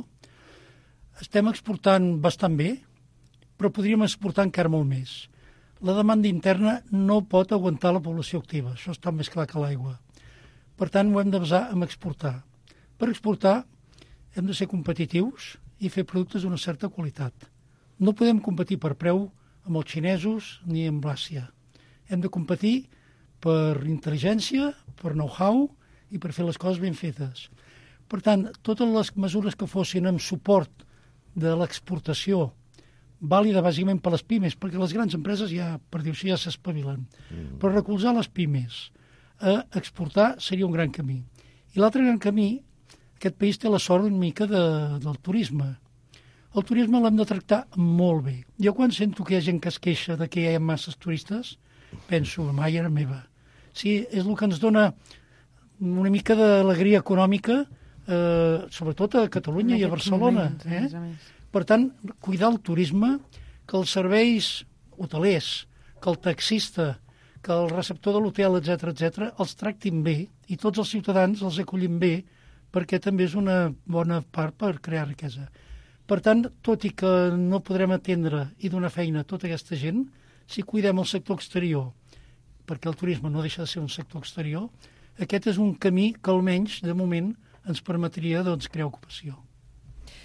Estem exportant bastant bé, però podríem exportar encara molt més. La demanda interna no pot aguantar la població activa, això està més clar que l'aigua. Per tant, ho hem de basar en exportar. Per exportar hem de ser competitius i fer productes d'una certa qualitat. No podem competir per preu amb els xinesos ni amb l'Àsia. Hem de competir per intel·ligència, per know-how i per fer les coses ben fetes. Per tant, totes les mesures que fossin en suport de l'exportació, vàlida bàsicament per les pimes, perquè les grans empreses ja, per dir-ho així, ja s'espavilen. Mm. Però recolzar les pimes a exportar seria un gran camí. I l'altre gran camí, aquest país té la sort una mica de, del turisme. El turisme l'hem de tractar molt bé. Jo quan sento que hi ha gent que es queixa de que hi ha masses turistes, penso, mare meva. Sí, és el que ens dona una mica d'alegria econòmica, eh, sobretot a Catalunya i a Barcelona. Moments, eh? a més a més. Per tant, cuidar el turisme, que els serveis hotelers, que el taxista, que el receptor de l'hotel, etcètera, etcètera, els tractin bé i tots els ciutadans els acollim bé, perquè també és una bona part per crear riquesa. Per tant, tot i que no podrem atendre i donar feina a tota aquesta gent, si cuidem el sector exterior, perquè el turisme no deixa de ser un sector exterior, aquest és un camí que almenys, de moment, ens permetria doncs, crear ocupació.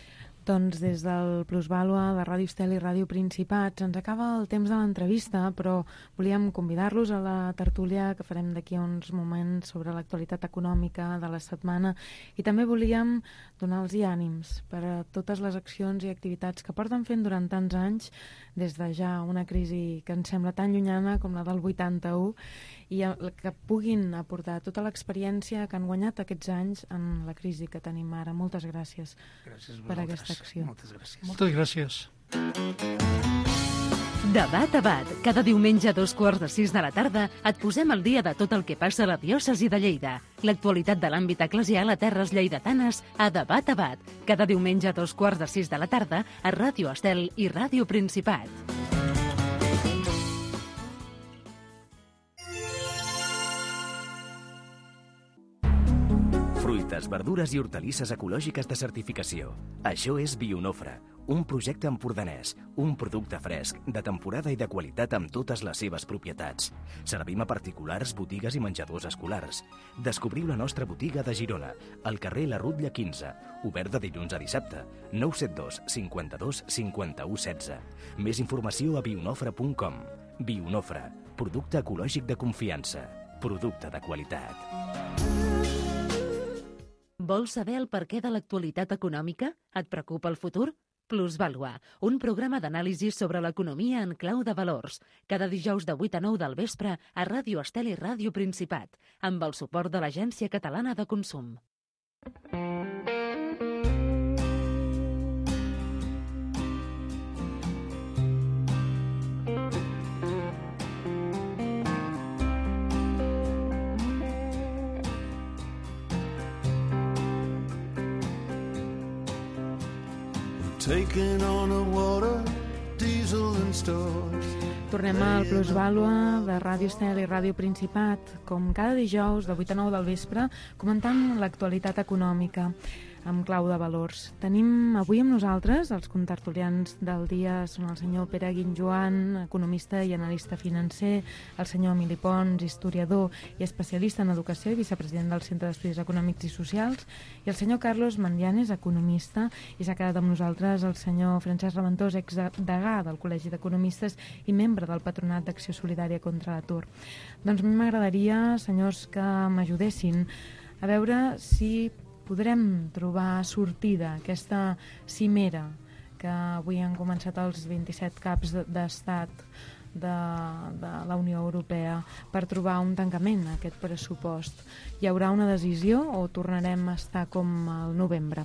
Doncs des del Plusvàlua, de Ràdio Estel i Ràdio Principat, se'ns acaba el temps de l'entrevista, però volíem convidar-los a la tertúlia que farem d'aquí a uns moments sobre l'actualitat econòmica de la setmana i també volíem donar-los ànims per a totes les accions i activitats que porten fent durant tants anys, des de ja una crisi que ens sembla tan llunyana com la del vuitanta-u, i que puguin aportar tota l'experiència que han guanyat aquests anys en la crisi que tenim ara. Moltes gràcies, gràcies per aquesta acció. Moltes gràcies. Moltes gràcies. Debat a Bat. Cada diumenge a dos quarts de sis de la tarda et posem al dia de tot el que passa a la diòcesi de Lleida. L'actualitat de l'àmbit eclesial a terres lleidatanes a Debat a Bat. Cada diumenge a dos quarts de sis de la tarda a Ràdio Estel i Ràdio Principat. Fruites, verdures i hortalisses ecològiques de certificació. Això és Bionofre, un projecte empordanès, un producte fresc, de temporada i de qualitat amb totes les seves propietats. Servim a particulars, botigues i menjadors escolars. Descobriu la nostra botiga de Girona, al carrer La Rutlla quinze, obert de dilluns a dissabte, nou set dos cinquanta-dos cinquanta-u setze. Més informació a bionofre punt com. Bionofre, producte ecològic de confiança, producte de qualitat. Vols saber el perquè de l'actualitat econòmica? Et preocupa el futur? Plusvàlua, un programa d'anàlisi sobre l'economia en clau de valors. Cada dijous de vuit a nou del vespre a Ràdio Estel i Ràdio Principat, amb el suport de l'Agència Catalana de Consum. Taking on a water, diesel and stores. Tornem al Plusvàlua de Ràdio Estel i Ràdio Principat, com cada dijous de vuit a nou del vespre, comentant l'actualitat econòmica amb clau de valors. Tenim avui amb nosaltres els contertulians del dia, són el senyor Pere Guinjoan, economista i analista financer, el senyor Emili Pons, historiador i especialista en educació i vicepresident del Centre d'Estudis Econòmics i Socials, i el senyor Carlos Mandianes, economista, i s'ha quedat amb nosaltres el senyor Francesc Raventós, exdegà del Col·legi d'Economistes i membre del Patronat d'Acció Solidària contra l'Atur. Doncs a mi m'agradaria, senyors, que m'ajudessin a veure si podrem trobar sortida a aquesta cimera que avui han començat els vint-i-set caps d'estat de, de la Unió Europea per trobar un tancament a aquest pressupost. Hi haurà una decisió o tornarem a estar com al novembre?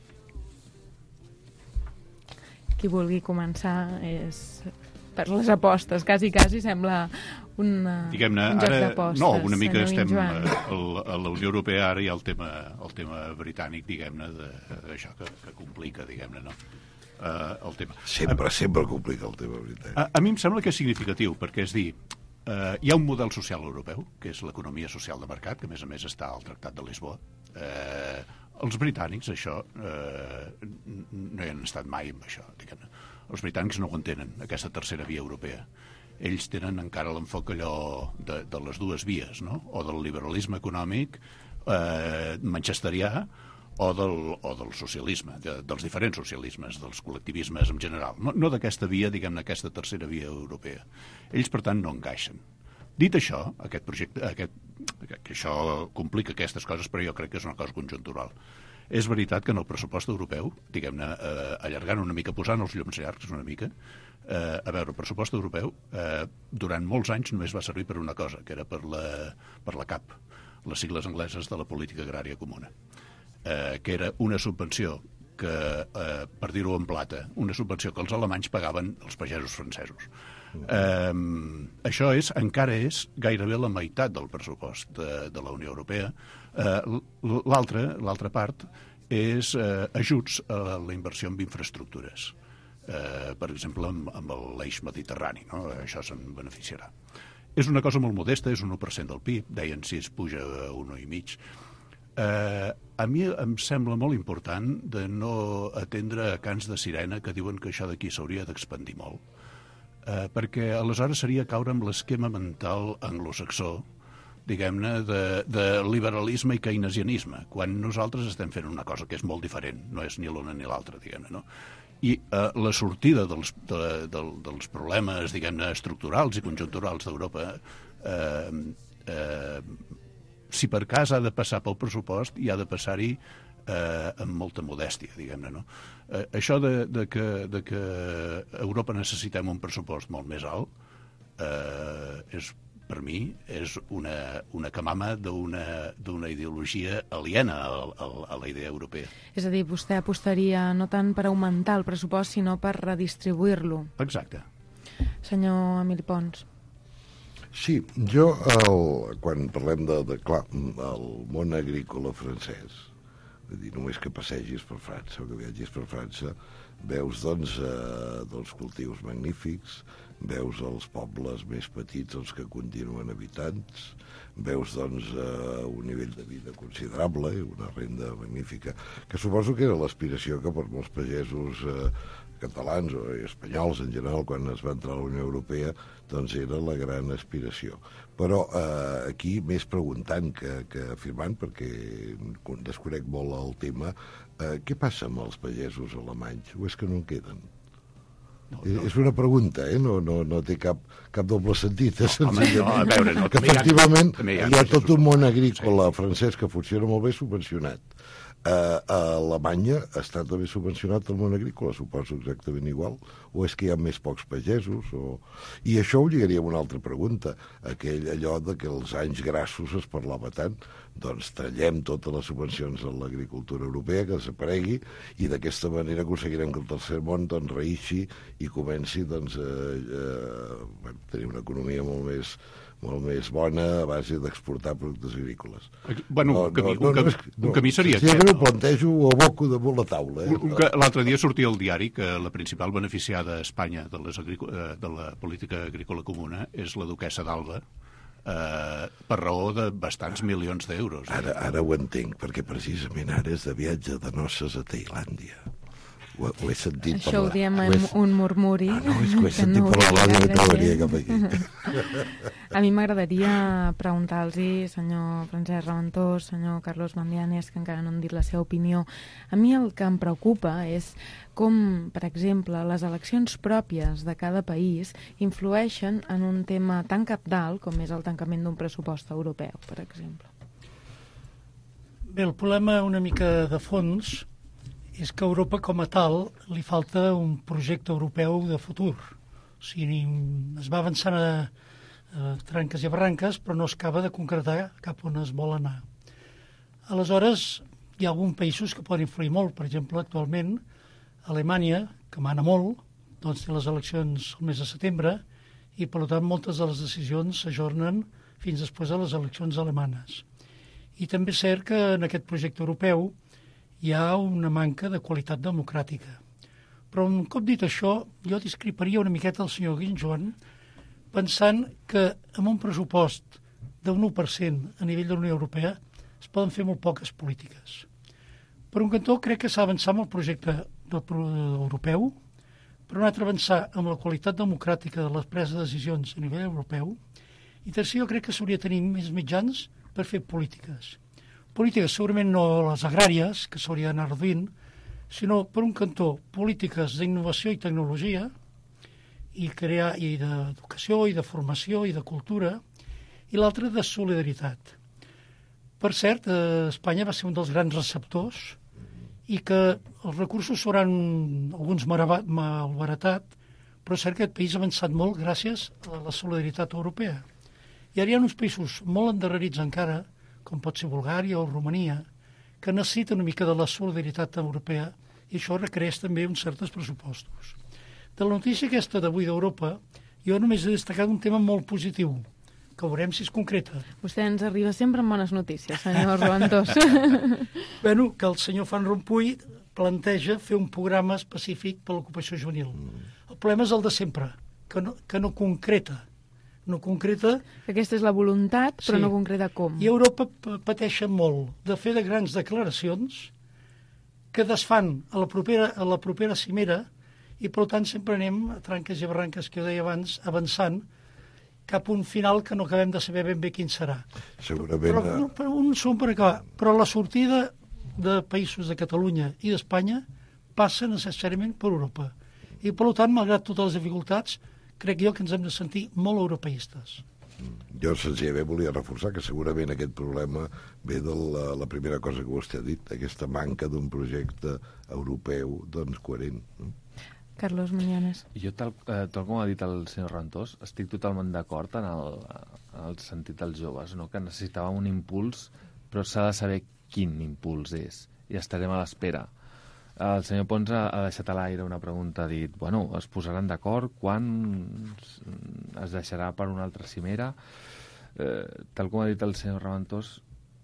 Qui vulgui començar és per les apostes, quasi, quasi sembla un, Diguem-ne, un joc ara, d'apostes. no, una mica senyor estem Guinjoan. a, a la Unió Europea, ara hi ha el tema, el tema britànic, diguem-ne, d'això que, que complica, diguem-ne, no? Uh, el tema. Sempre, sempre complica el tema britànic. A, a mi em sembla que és significatiu, perquè és dir, uh, hi ha un model social europeu, que és l'economia social de mercat, que a més a més està al Tractat de Lisboa. Uh, els britànics, això, uh, no hi han estat mai amb això, diguem-ne. Els britànics no ho entenen, aquesta tercera via europea. Ells tenen encara l'enfoc allò de, de les dues vies, no? O del liberalisme econòmic eh, manchesterià o del, o del socialisme, de, dels diferents socialismes, dels col·lectivismes en general. No, no d'aquesta via, diguem-ne, aquesta tercera via europea. Ells, per tant, no encaixen. Dit això, aquest projecte, aquest, que això complica aquestes coses, però jo crec que és una cosa conjuntural. És veritat que en el pressupost europeu, diguem-ne, eh, allargant una mica, posant els llums llargs una mica, eh, a veure, el pressupost europeu eh, durant molts anys només va servir per una cosa, que era per la, per la C A P, les sigles angleses de la Política Agrària Comuna, eh, que era una subvenció que, eh, per dir-ho en plata, una subvenció que els alemanys pagaven als pagesos francesos. Eh, això és, encara és gairebé la meitat del pressupost de, de la Unió Europea. Eh, l'altra, l'altra part és eh, ajuts a la inversió en infraestructures, eh, per exemple amb, amb l'eix mediterrani, no? Això se'n beneficiarà. És una cosa molt modesta, és un u per cent del P I B, deien si es puja a un i mig. Eh, a mi em sembla molt important de no atendre a cants de sirena que diuen que això d'aquí s'hauria d'expandir molt. Eh, perquè aleshores seria caure amb l'esquema mental anglosaxó diguem-ne, de, de liberalisme i keynesianisme, quan nosaltres estem fent una cosa que és molt diferent, no és ni l'una ni l'altra, diguem-ne, no? I eh, la sortida dels, de, de, dels problemes, diguem-ne, estructurals i conjunturals d'Europa, eh, eh, si per cas ha de passar pel pressupost, i ha de passar-hi eh, amb molta modèstia, diguem-ne, no? Eh, això de, de, que, de que a Europa necessitem un pressupost molt més alt, eh, és, per mi, és una, una camama d'una ideologia aliena a, a, a la idea europea. És a dir, vostè apostaria no tant per augmentar el pressupost, sinó per redistribuir-lo. Exacte. Senyor Emili Pons. Sí, jo, el, quan parlem de, de clar, el món agrícola francès, vull dir, només que passegis per França o que viatgis per França, veus, doncs, eh, doncs cultius magnífics, veus els pobles més petits, els que continuen habitants, veus, doncs, eh, un nivell de vida considerable, una renda magnífica, que suposo que era l'aspiració que per molts pagesos eh, catalans o espanyols en general, quan es va entrar a la Unió Europea, doncs era la gran aspiració. Però eh, aquí, més preguntant que, que afirmant, perquè desconec molt el tema, eh, què passa amb els pagesos alemanys? O és que no en queden? No, no. És una pregunta, eh? No, no, no té cap, cap doble sentit. Eh? Home, no, a veure, no, que efectivament hi ha, hi ha tot un món agrícola sí. francès que funciona molt bé subvencionat. Uh, a Alemanya està també subvencionat el món agrícola, suposo exactament igual, o és que hi ha més pocs pagesos? O... I això ho lligaria amb una altra pregunta, aquell allò de que els anys grassos es parlava tant, doncs tallem totes les subvencions a l'agricultura europea, que desaparegui, i d'aquesta manera aconseguirem que el tercer món doncs reïxi i comenci doncs, a, a, a tenir una economia molt més molt més bona a base d'exportar productes agrícoles. Bueno, no, un, camí, no, un, camí, no, no, un camí seria aquest. aquest. Jo ho plantejo o aboco damunt la taula. Eh? L'altre dia sortia al diari que la principal beneficiada a Espanya de, les de la política agrícola comuna és la duquessa d'Alba, eh, per raó de bastants milions d'euros. Eh? Ara, ara ho entenc, perquè precisament ara és de viatge de noces a Tailàndia. Ho, ho he sentit Això parlar. ho diem ho en he... un murmuri. No, no, és que ho he que sentit no per la ràdio i trobaria cap aquí. A mi m'agradaria preguntar-los, senyor Francesc Raventós, senyor Carlos Mandianes, que encara no han dit la seva opinió. A mi el que em preocupa és com, per exemple, les eleccions pròpies de cada país influeixen en un tema tan cabdal com és el tancament d'un pressupost europeu, per exemple. Bé, el problema una mica de fons és que a Europa com a tal li falta un projecte europeu de futur. O sigui, es va avançant a, a tranques i barranques, però no es acaba de concretar cap on es vol anar. Aleshores, hi ha alguns països que poden influir molt. Per exemple, actualment, Alemanya, que mana molt, doncs té les eleccions el mes de setembre i, per tant, moltes de les decisions s'ajornen fins després de les eleccions alemanes. I també és cert que en aquest projecte europeu hi ha una manca de qualitat democràtica. Però un cop dit això, jo discreparia una miqueta al senyor Guinjoan pensant que amb un pressupost d'un u per cent a nivell de la Unió Europea es poden fer molt poques polítiques. Per un cantó, crec que s'ha avançat amb el projecte europeu, per un altre avançar amb la qualitat democràtica de les preses de decisions a nivell europeu, i tercer, jo crec que s'hauria de tenir més mitjans per fer polítiques. Polítiques segurament no les agràries, que s'hauria d'anar reduint, sinó, per un cantó, polítiques d'innovació i tecnologia, i crear i d'educació, i de formació, i de cultura, i l'altre de solidaritat. Per cert, eh, Espanya va ser un dels grans receptors i que els recursos s'hauran alguns malbaratat, però és cert que aquest país ha avançat molt gràcies a la solidaritat europea. I ara hi ha uns països molt endarrerits encara, com pot ser Bulgària o Romania, que necessiten una mica de la solidaritat europea i això requereix també uns certs pressupostos. De la notícia aquesta d'avui d'Europa, jo només he destacat un tema molt positiu, que veurem si es concreta. Vostè ens arriba sempre amb bones notícies, senyor Raventós. Bueno, que el senyor Van Rompuy planteja fer un programa específic per l'ocupació juvenil. El problema és el de sempre, que no, que no concreta. No concreta... Aquesta és la voluntat, però sí. no concreta com. I Europa pateixen molt de fer de grans declaracions que desfan a la propera, a la propera cimera i, per tant, sempre anem a tranques i barranques, que jo deia abans, avançant, cap a un final que no acabem de saber ben bé quin serà. Segurament... Però, però, però un segon per acabar. Però la sortida de països de Catalunya i d'Espanya passa necessàriament per Europa. I, per tant, malgrat totes les dificultats, crec jo que ens hem de sentir molt europeistes. Jo senzillament volia reforçar que segurament aquest problema ve de la, la primera cosa que vostè ha dit, aquesta manca d'un projecte europeu doncs, coherent. Carlos Miñones. Jo, tal, eh, tal com ha dit el senyor Rentós, estic totalment d'acord en, el, en el sentit dels joves, no? Que necessitàvem un impuls, però s'ha de saber quin impuls és, i estarem a l'espera. El senyor Pons ha, ha deixat a l'aire una pregunta, ha dit, bueno, es posaran d'acord quan es deixarà per una altra cimera? Eh, tal com ha dit el senyor Rentós,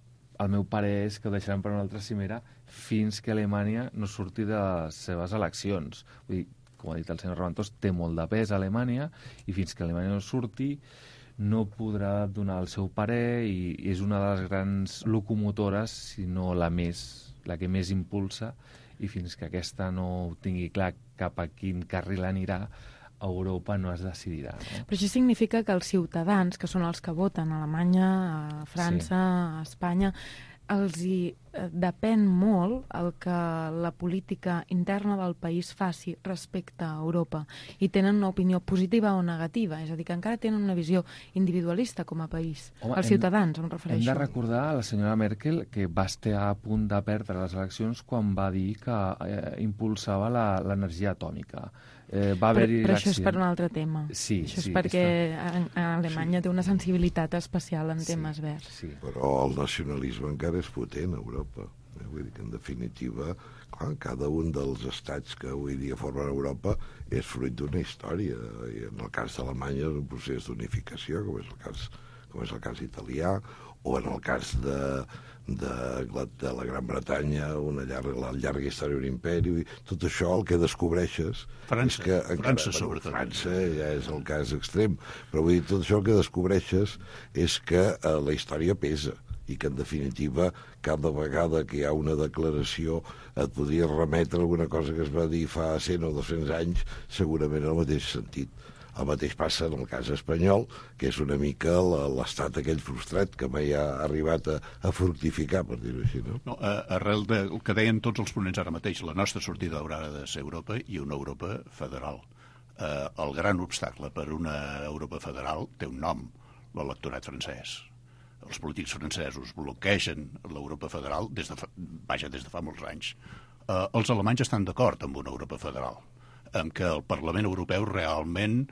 el meu parer és que ho deixaran per una altra cimera fins que Alemanya no surti de les seves eleccions. Vull dir, com ha dit el senyor Rentós, té molt de pes a Alemanya, i fins que Alemanya no surti no podrà donar el seu parer, i és una de les grans locomotores, si no la més, la que més impulsa, i fins que aquesta no tingui clar cap a quin carril anirà, a Europa no es decidirà. No? Però això significa que els ciutadans, que són els que voten a Alemanya, a França, sí. a Espanya, els hi depèn molt el que la política interna del país faci respecte a Europa, i tenen una opinió positiva o negativa, és a dir, que encara tenen una visió individualista com a país. Home, els ciutadans, em refereixo. Hem de recordar a la senyora Merkel que va estar a punt de perdre les eleccions quan va dir que eh, impulsava l'energia atòmica. Eh, va però, haver-hi però això és per un altre tema. Sí, això és sí, perquè aquesta... a, a Alemanya sí. té una sensibilitat especial en temes sí, verds. Sí. Però el nacionalisme encara és potent a Europa. Eh? Vull dir que, en definitiva, clar, cada un dels estats que avui dia formen Europa és fruit d'una història. I en el cas d'Alemanya és un procés d'unificació, com és el cas, com és el cas italià, o en el cas de, de, de la Gran Bretanya, una llarga, la llarga història d'un imperi. Tot això el que descobreixes... França, és que, França encara, sobretot. Bueno, França ja és el cas extrem, però vull dir, tot això el que descobreixes és que eh, la història pesa, i que, en definitiva, cada vegada que hi ha una declaració et podria remetre alguna cosa que es va dir fa cent o dos-cents anys, segurament en el mateix sentit. El mateix passa en el cas espanyol, que és una mica l'estat aquell frustrat que mai ha arribat a, a fructificar, per dir-ho així, no? No, arrel del que deien tots els ponents ara mateix, la nostra sortida haurà de ser Europa, i una Europa federal. Eh, el gran obstacle per una Europa federal té un nom, l'electorat francès. Els polítics francesos bloquegen l'Europa federal des de fa, vaja, des de fa molts anys. Eh, els alemanys estan d'acord amb una Europa federal, amb que el Parlament Europeu realment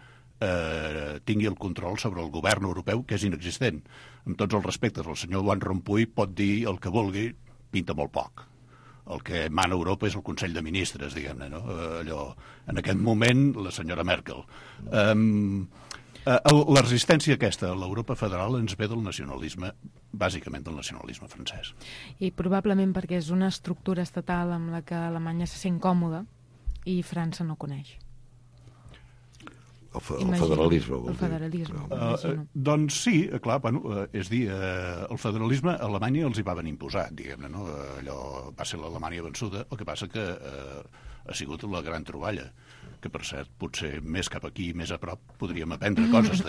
eh, tingui el control sobre el govern europeu, que és inexistent. Amb tots els respectes, el senyor Van Rompuy pot dir el que vulgui, pinta molt poc. El que mana a Europa és el Consell de Ministres, diguem-ne, no? Allò, en aquest moment, la senyora Merkel. Um, la resistència aquesta a l'Europa federal ens ve del nacionalisme, bàsicament del nacionalisme francès. I probablement perquè és una estructura estatal amb la que Alemanya se sent còmoda i França no coneix. El, fe el federalisme, vol el federalisme, dir. Uh, uh, doncs sí, clar, bueno, uh, és dir, uh, el federalisme a Alemanya els hi va venir imposat, diguem-ne, no? Uh, allò va ser l'Alemanya vençuda, el que passa que uh, ha sigut la gran troballa, que per cert, potser més cap aquí, més a prop, podríem aprendre coses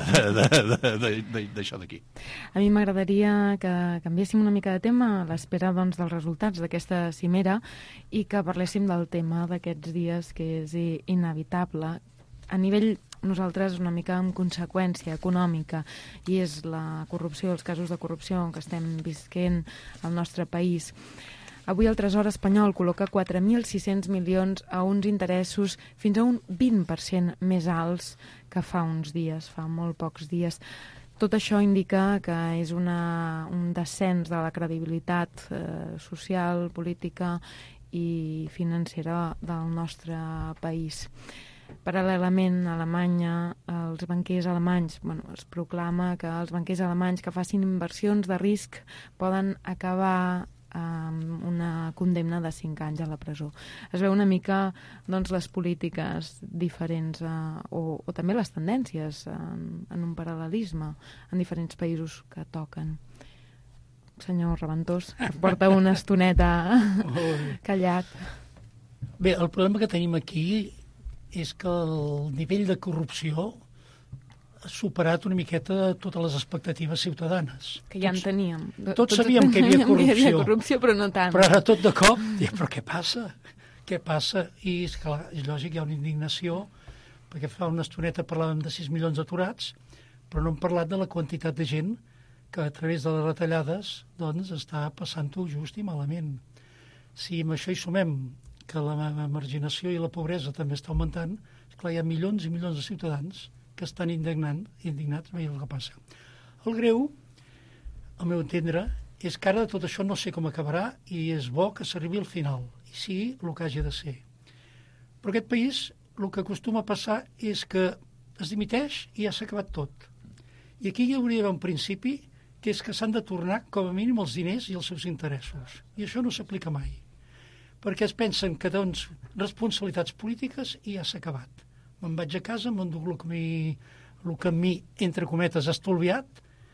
d'això d'aquí. A mi m'agradaria que canviéssim una mica de tema a l'espera, doncs, dels resultats d'aquesta cimera, i que parléssim del tema d'aquests dies, que és inevitable. A nivell, nosaltres, una mica amb conseqüència econòmica, i és la corrupció, els casos de corrupció que estem visquent al nostre país. Avui el Tresor espanyol col·loca quatre mil sis-cents milions a uns interessos fins a un vint per cent més alts que fa uns dies, fa molt pocs dies. Tot això indica que és una, un descens de la credibilitat eh, social, política i financera del nostre país. Paral·lelament, a Alemanya, els banquers alemanys, bueno, es proclama que els banquers alemanys que facin inversions de risc poden acabar amb una condemna de cinc anys a la presó. Es veu una mica, doncs, les polítiques diferents eh, o, o també les tendències en, en un paral·lelisme en diferents països que toquen. Senyor Reventós, que porta una estoneta callat. Bé, el problema que tenim aquí és que el nivell de corrupció superat una miqueta totes les expectatives ciutadanes. Que ja en teníem. Tots, tots sabíem que hi havia corrupció. Hi havia corrupció, però no tant. Però ara tot de cop, dic, però què passa? Què passa? I és, clar, és lògic, hi ha una indignació, perquè fa una estoneta parlàvem de sis milions d'aturats, però no hem parlat de la quantitat de gent que a través de les retallades doncs, està passant-ho just i malament. Si amb això hi sumem que la marginació i la pobresa també està augmentant, esclar, hi ha milions i milions de ciutadans que estan indignant, indignats veient el que passa. El greu, al meu entendre, és que ara tot això no sé com acabarà i és bo que s'arribi al final i sigui el que hagi de ser. Però aquest país, el que acostuma a passar és que es dimiteix i ja s'ha acabat tot. I aquí hi hauria d'haver un principi que és que s'han de tornar com a mínim els diners i els seus interessos. I això no s'aplica mai. Perquè es pensen que doncs responsabilitats polítiques i ja s'ha acabat. Me'n vaig a casa, m'enduc el que mi, el que mi, entre cometes, ha estolviat,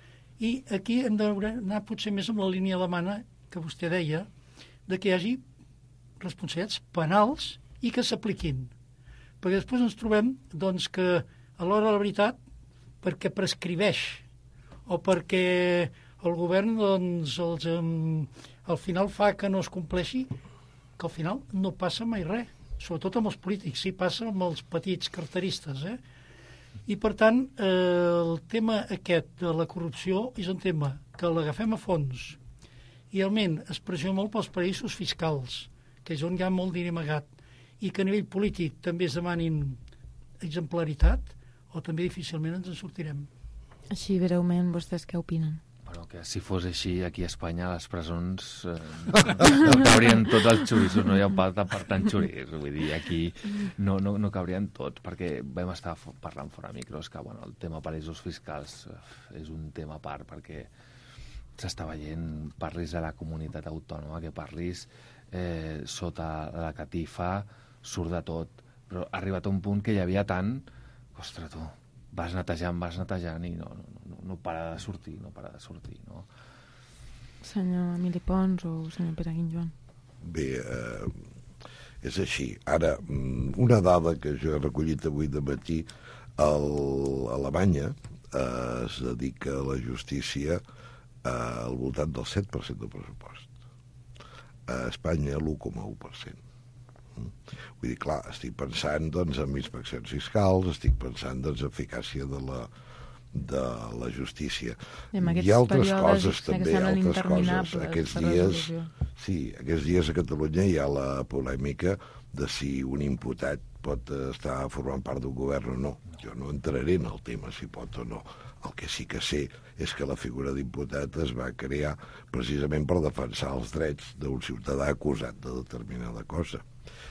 i aquí hem d'anar potser més amb la línia alemana que vostè deia, de que hi hagi responsabilitats penals i que s'apliquin. Perquè després ens trobem doncs, que a l'hora de la veritat, perquè prescriveix o perquè el govern doncs, els, um, al final fa que no es compleixi, que al final no passa mai res. Sobretot amb els polítics, sí passa amb els petits carteristes, eh? I, per tant, eh, el tema aquest de la corrupció és un tema que l'agafem a fons i, realment, es pressiona molt pels paraïsos fiscals, que és on hi ha molt diner amagat, i que a nivell polític també es demanin exemplaritat, o també difícilment ens en sortirem. Així, breument, vostès què opinen? Bueno, que si fos així, aquí a Espanya, les presons eh, no caurien tots els xoriços, no hi ha falta per tant xoriç. Vull dir, aquí no, no, no caurien tots, perquè vam estar parlant fora micros que bueno, el tema paraïsos fiscals és un tema a part, perquè s'està veient, parlis de la comunitat autònoma, que parlis eh, sota la catifa, surt de tot. Però ha arribat a un punt que hi havia tant, ostres, tu, vas netejant, vas netejant i no, no, no para de sortir, no para de sortir, no? Senyor Emili Pons o senyor Pere Guinjoan? Bé, eh, és així. Ara, una dada que jo he recollit avui de matí, el, a Alemanya eh, es dedica a la justícia eh, al voltant del set per cent del pressupost. A Espanya, l'u coma u per cent. Vull dir, clar, estic pensant doncs, en inspeccions fiscals, estic pensant doncs, en eficàcia de la, de la justícia. I hi ha altres coses també, altres coses. Aquests dies, sí, aquests dies a Catalunya hi ha la polèmica de si un imputat pot estar formant part d'un govern o no. Jo no entraré en el tema si pot o no. El que sí que sé és que la figura d'imputat es va crear precisament per defensar els drets d'un ciutadà acusat de determinada cosa.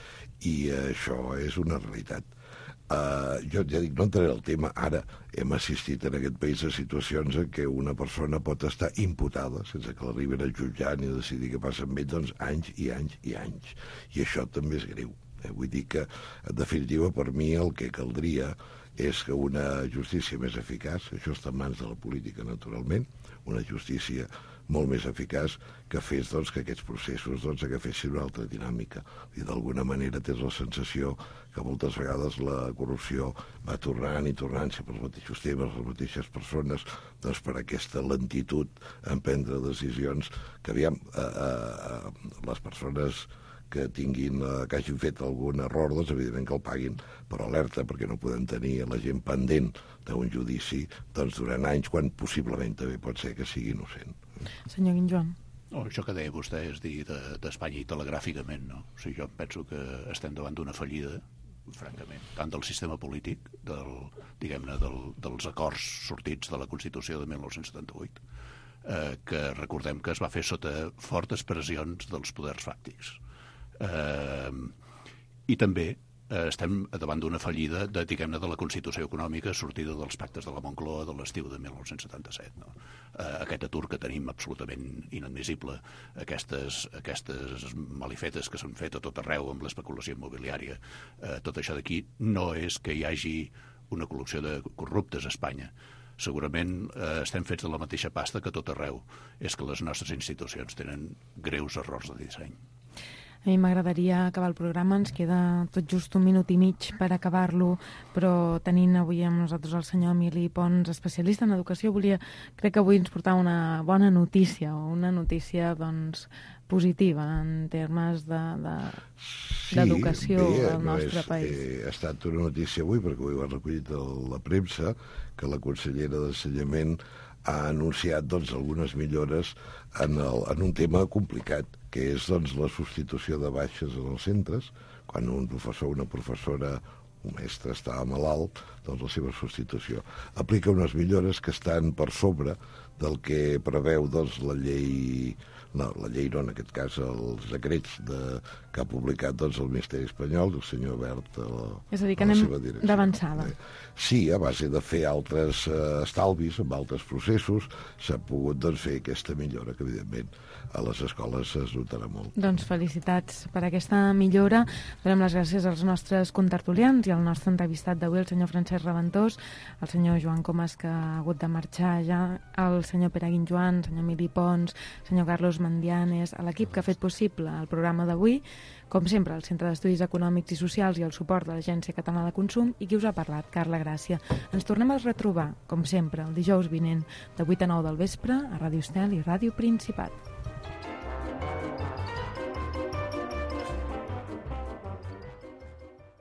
I això és una realitat. Uh, jo ja dic, no entraré al tema. Ara hem assistit en aquest país a situacions en què una persona pot estar imputada sense que l'arribin a jutjar ni a decidir què passa amb ell, doncs anys i anys i anys. I això també és greu. Eh? Vull dir que, en definitiva, per mi el que caldria és que una justícia més eficaç, això està en mans de la política, naturalment, una justícia molt més eficaç que fes doncs, que aquests processos doncs, agafessin una altra dinàmica. I d'alguna manera tens la sensació que moltes vegades la corrupció va tornant i tornant sempre els mateixos temes, les mateixes persones, doncs per aquesta lentitud en prendre decisions que, aviam, eh, eh, les persones que tinguin, eh, que hagin fet algun error, doncs evidentment que el paguin, però alerta, perquè no podem tenir la gent pendent d'un judici doncs, durant anys, quan possiblement també pot ser que sigui innocent. Senyor Guinjoan. No, això que deia vostè és dir d'Espanya de, i telegràficament, no? O sigui, jo penso que estem davant d'una fallida, francament, tant del sistema polític, del, diguem-ne, del, dels acords sortits de la Constitució de mil nou-cents setanta-vuit, eh, que recordem que es va fer sota fortes pressions dels poders fàctics. Eh, I també eh, estem davant d'una fallida de, diguem-ne, de la Constitució econòmica sortida dels pactes de la Moncloa de l'estiu de mil nou-cents setanta-set. No? Eh, aquest atur que tenim absolutament inadmissible, aquestes, aquestes malifetes que s'han fet a tot arreu amb l'especulació immobiliària, eh, tot això d'aquí no és que hi hagi una col·lecció de corruptes a Espanya. Segurament eh, estem fets de la mateixa pasta que tot arreu. És que les nostres institucions tenen greus errors de disseny. A mi m'agradaria acabar el programa, ens queda tot just un minut i mig per acabar-lo, però tenint avui amb nosaltres el senyor Emili Pons, especialista en educació, volia, crec que avui ens portava una bona notícia, o una notícia, doncs, positiva en termes d'educació de, de, sí, al nostre és, país. Eh, ha estat una notícia avui, perquè avui ho ha recollit la premsa, que la consellera d'Ensenyament ha anunciat doncs, algunes millores en, el, en un tema complicat, que és doncs, la substitució de baixes en els centres, quan un professor o una professora, un mestre estava malalt, doncs la seva substitució. Aplica unes millores que estan per sobre del que preveu doncs, la llei... No, la llei no, en aquest cas els decrets de, que ha publicat doncs, el Ministeri Espanyol, el senyor Bert, a la, és a dir, que a la anem seva direcció. d'avançada. Sí, a base de fer altres uh, estalvis amb altres processos, s'ha pogut doncs, fer aquesta millora, que evidentment a les escoles es notarà molt. Doncs felicitats per aquesta millora. Donem les gràcies als nostres contertulians i al nostre entrevistat d'avui, el senyor Francesc Raventós, el senyor Joan Comas, que ha hagut de marxar ja, el senyor Pere Guinjoan, el senyor Emili Pons, el senyor Carlos Mandianes, a l'equip que ha fet possible el programa d'avui, com sempre, el Centre d'Estudis Econòmics i Socials i el suport de l'Agència Catalana de Consum, i qui us ha parlat, Carla Gràcia. Ens tornem a retrobar, com sempre, el dijous vinent, de vuit a nou del vespre, a Ràdio Estel i Ràdio Principat.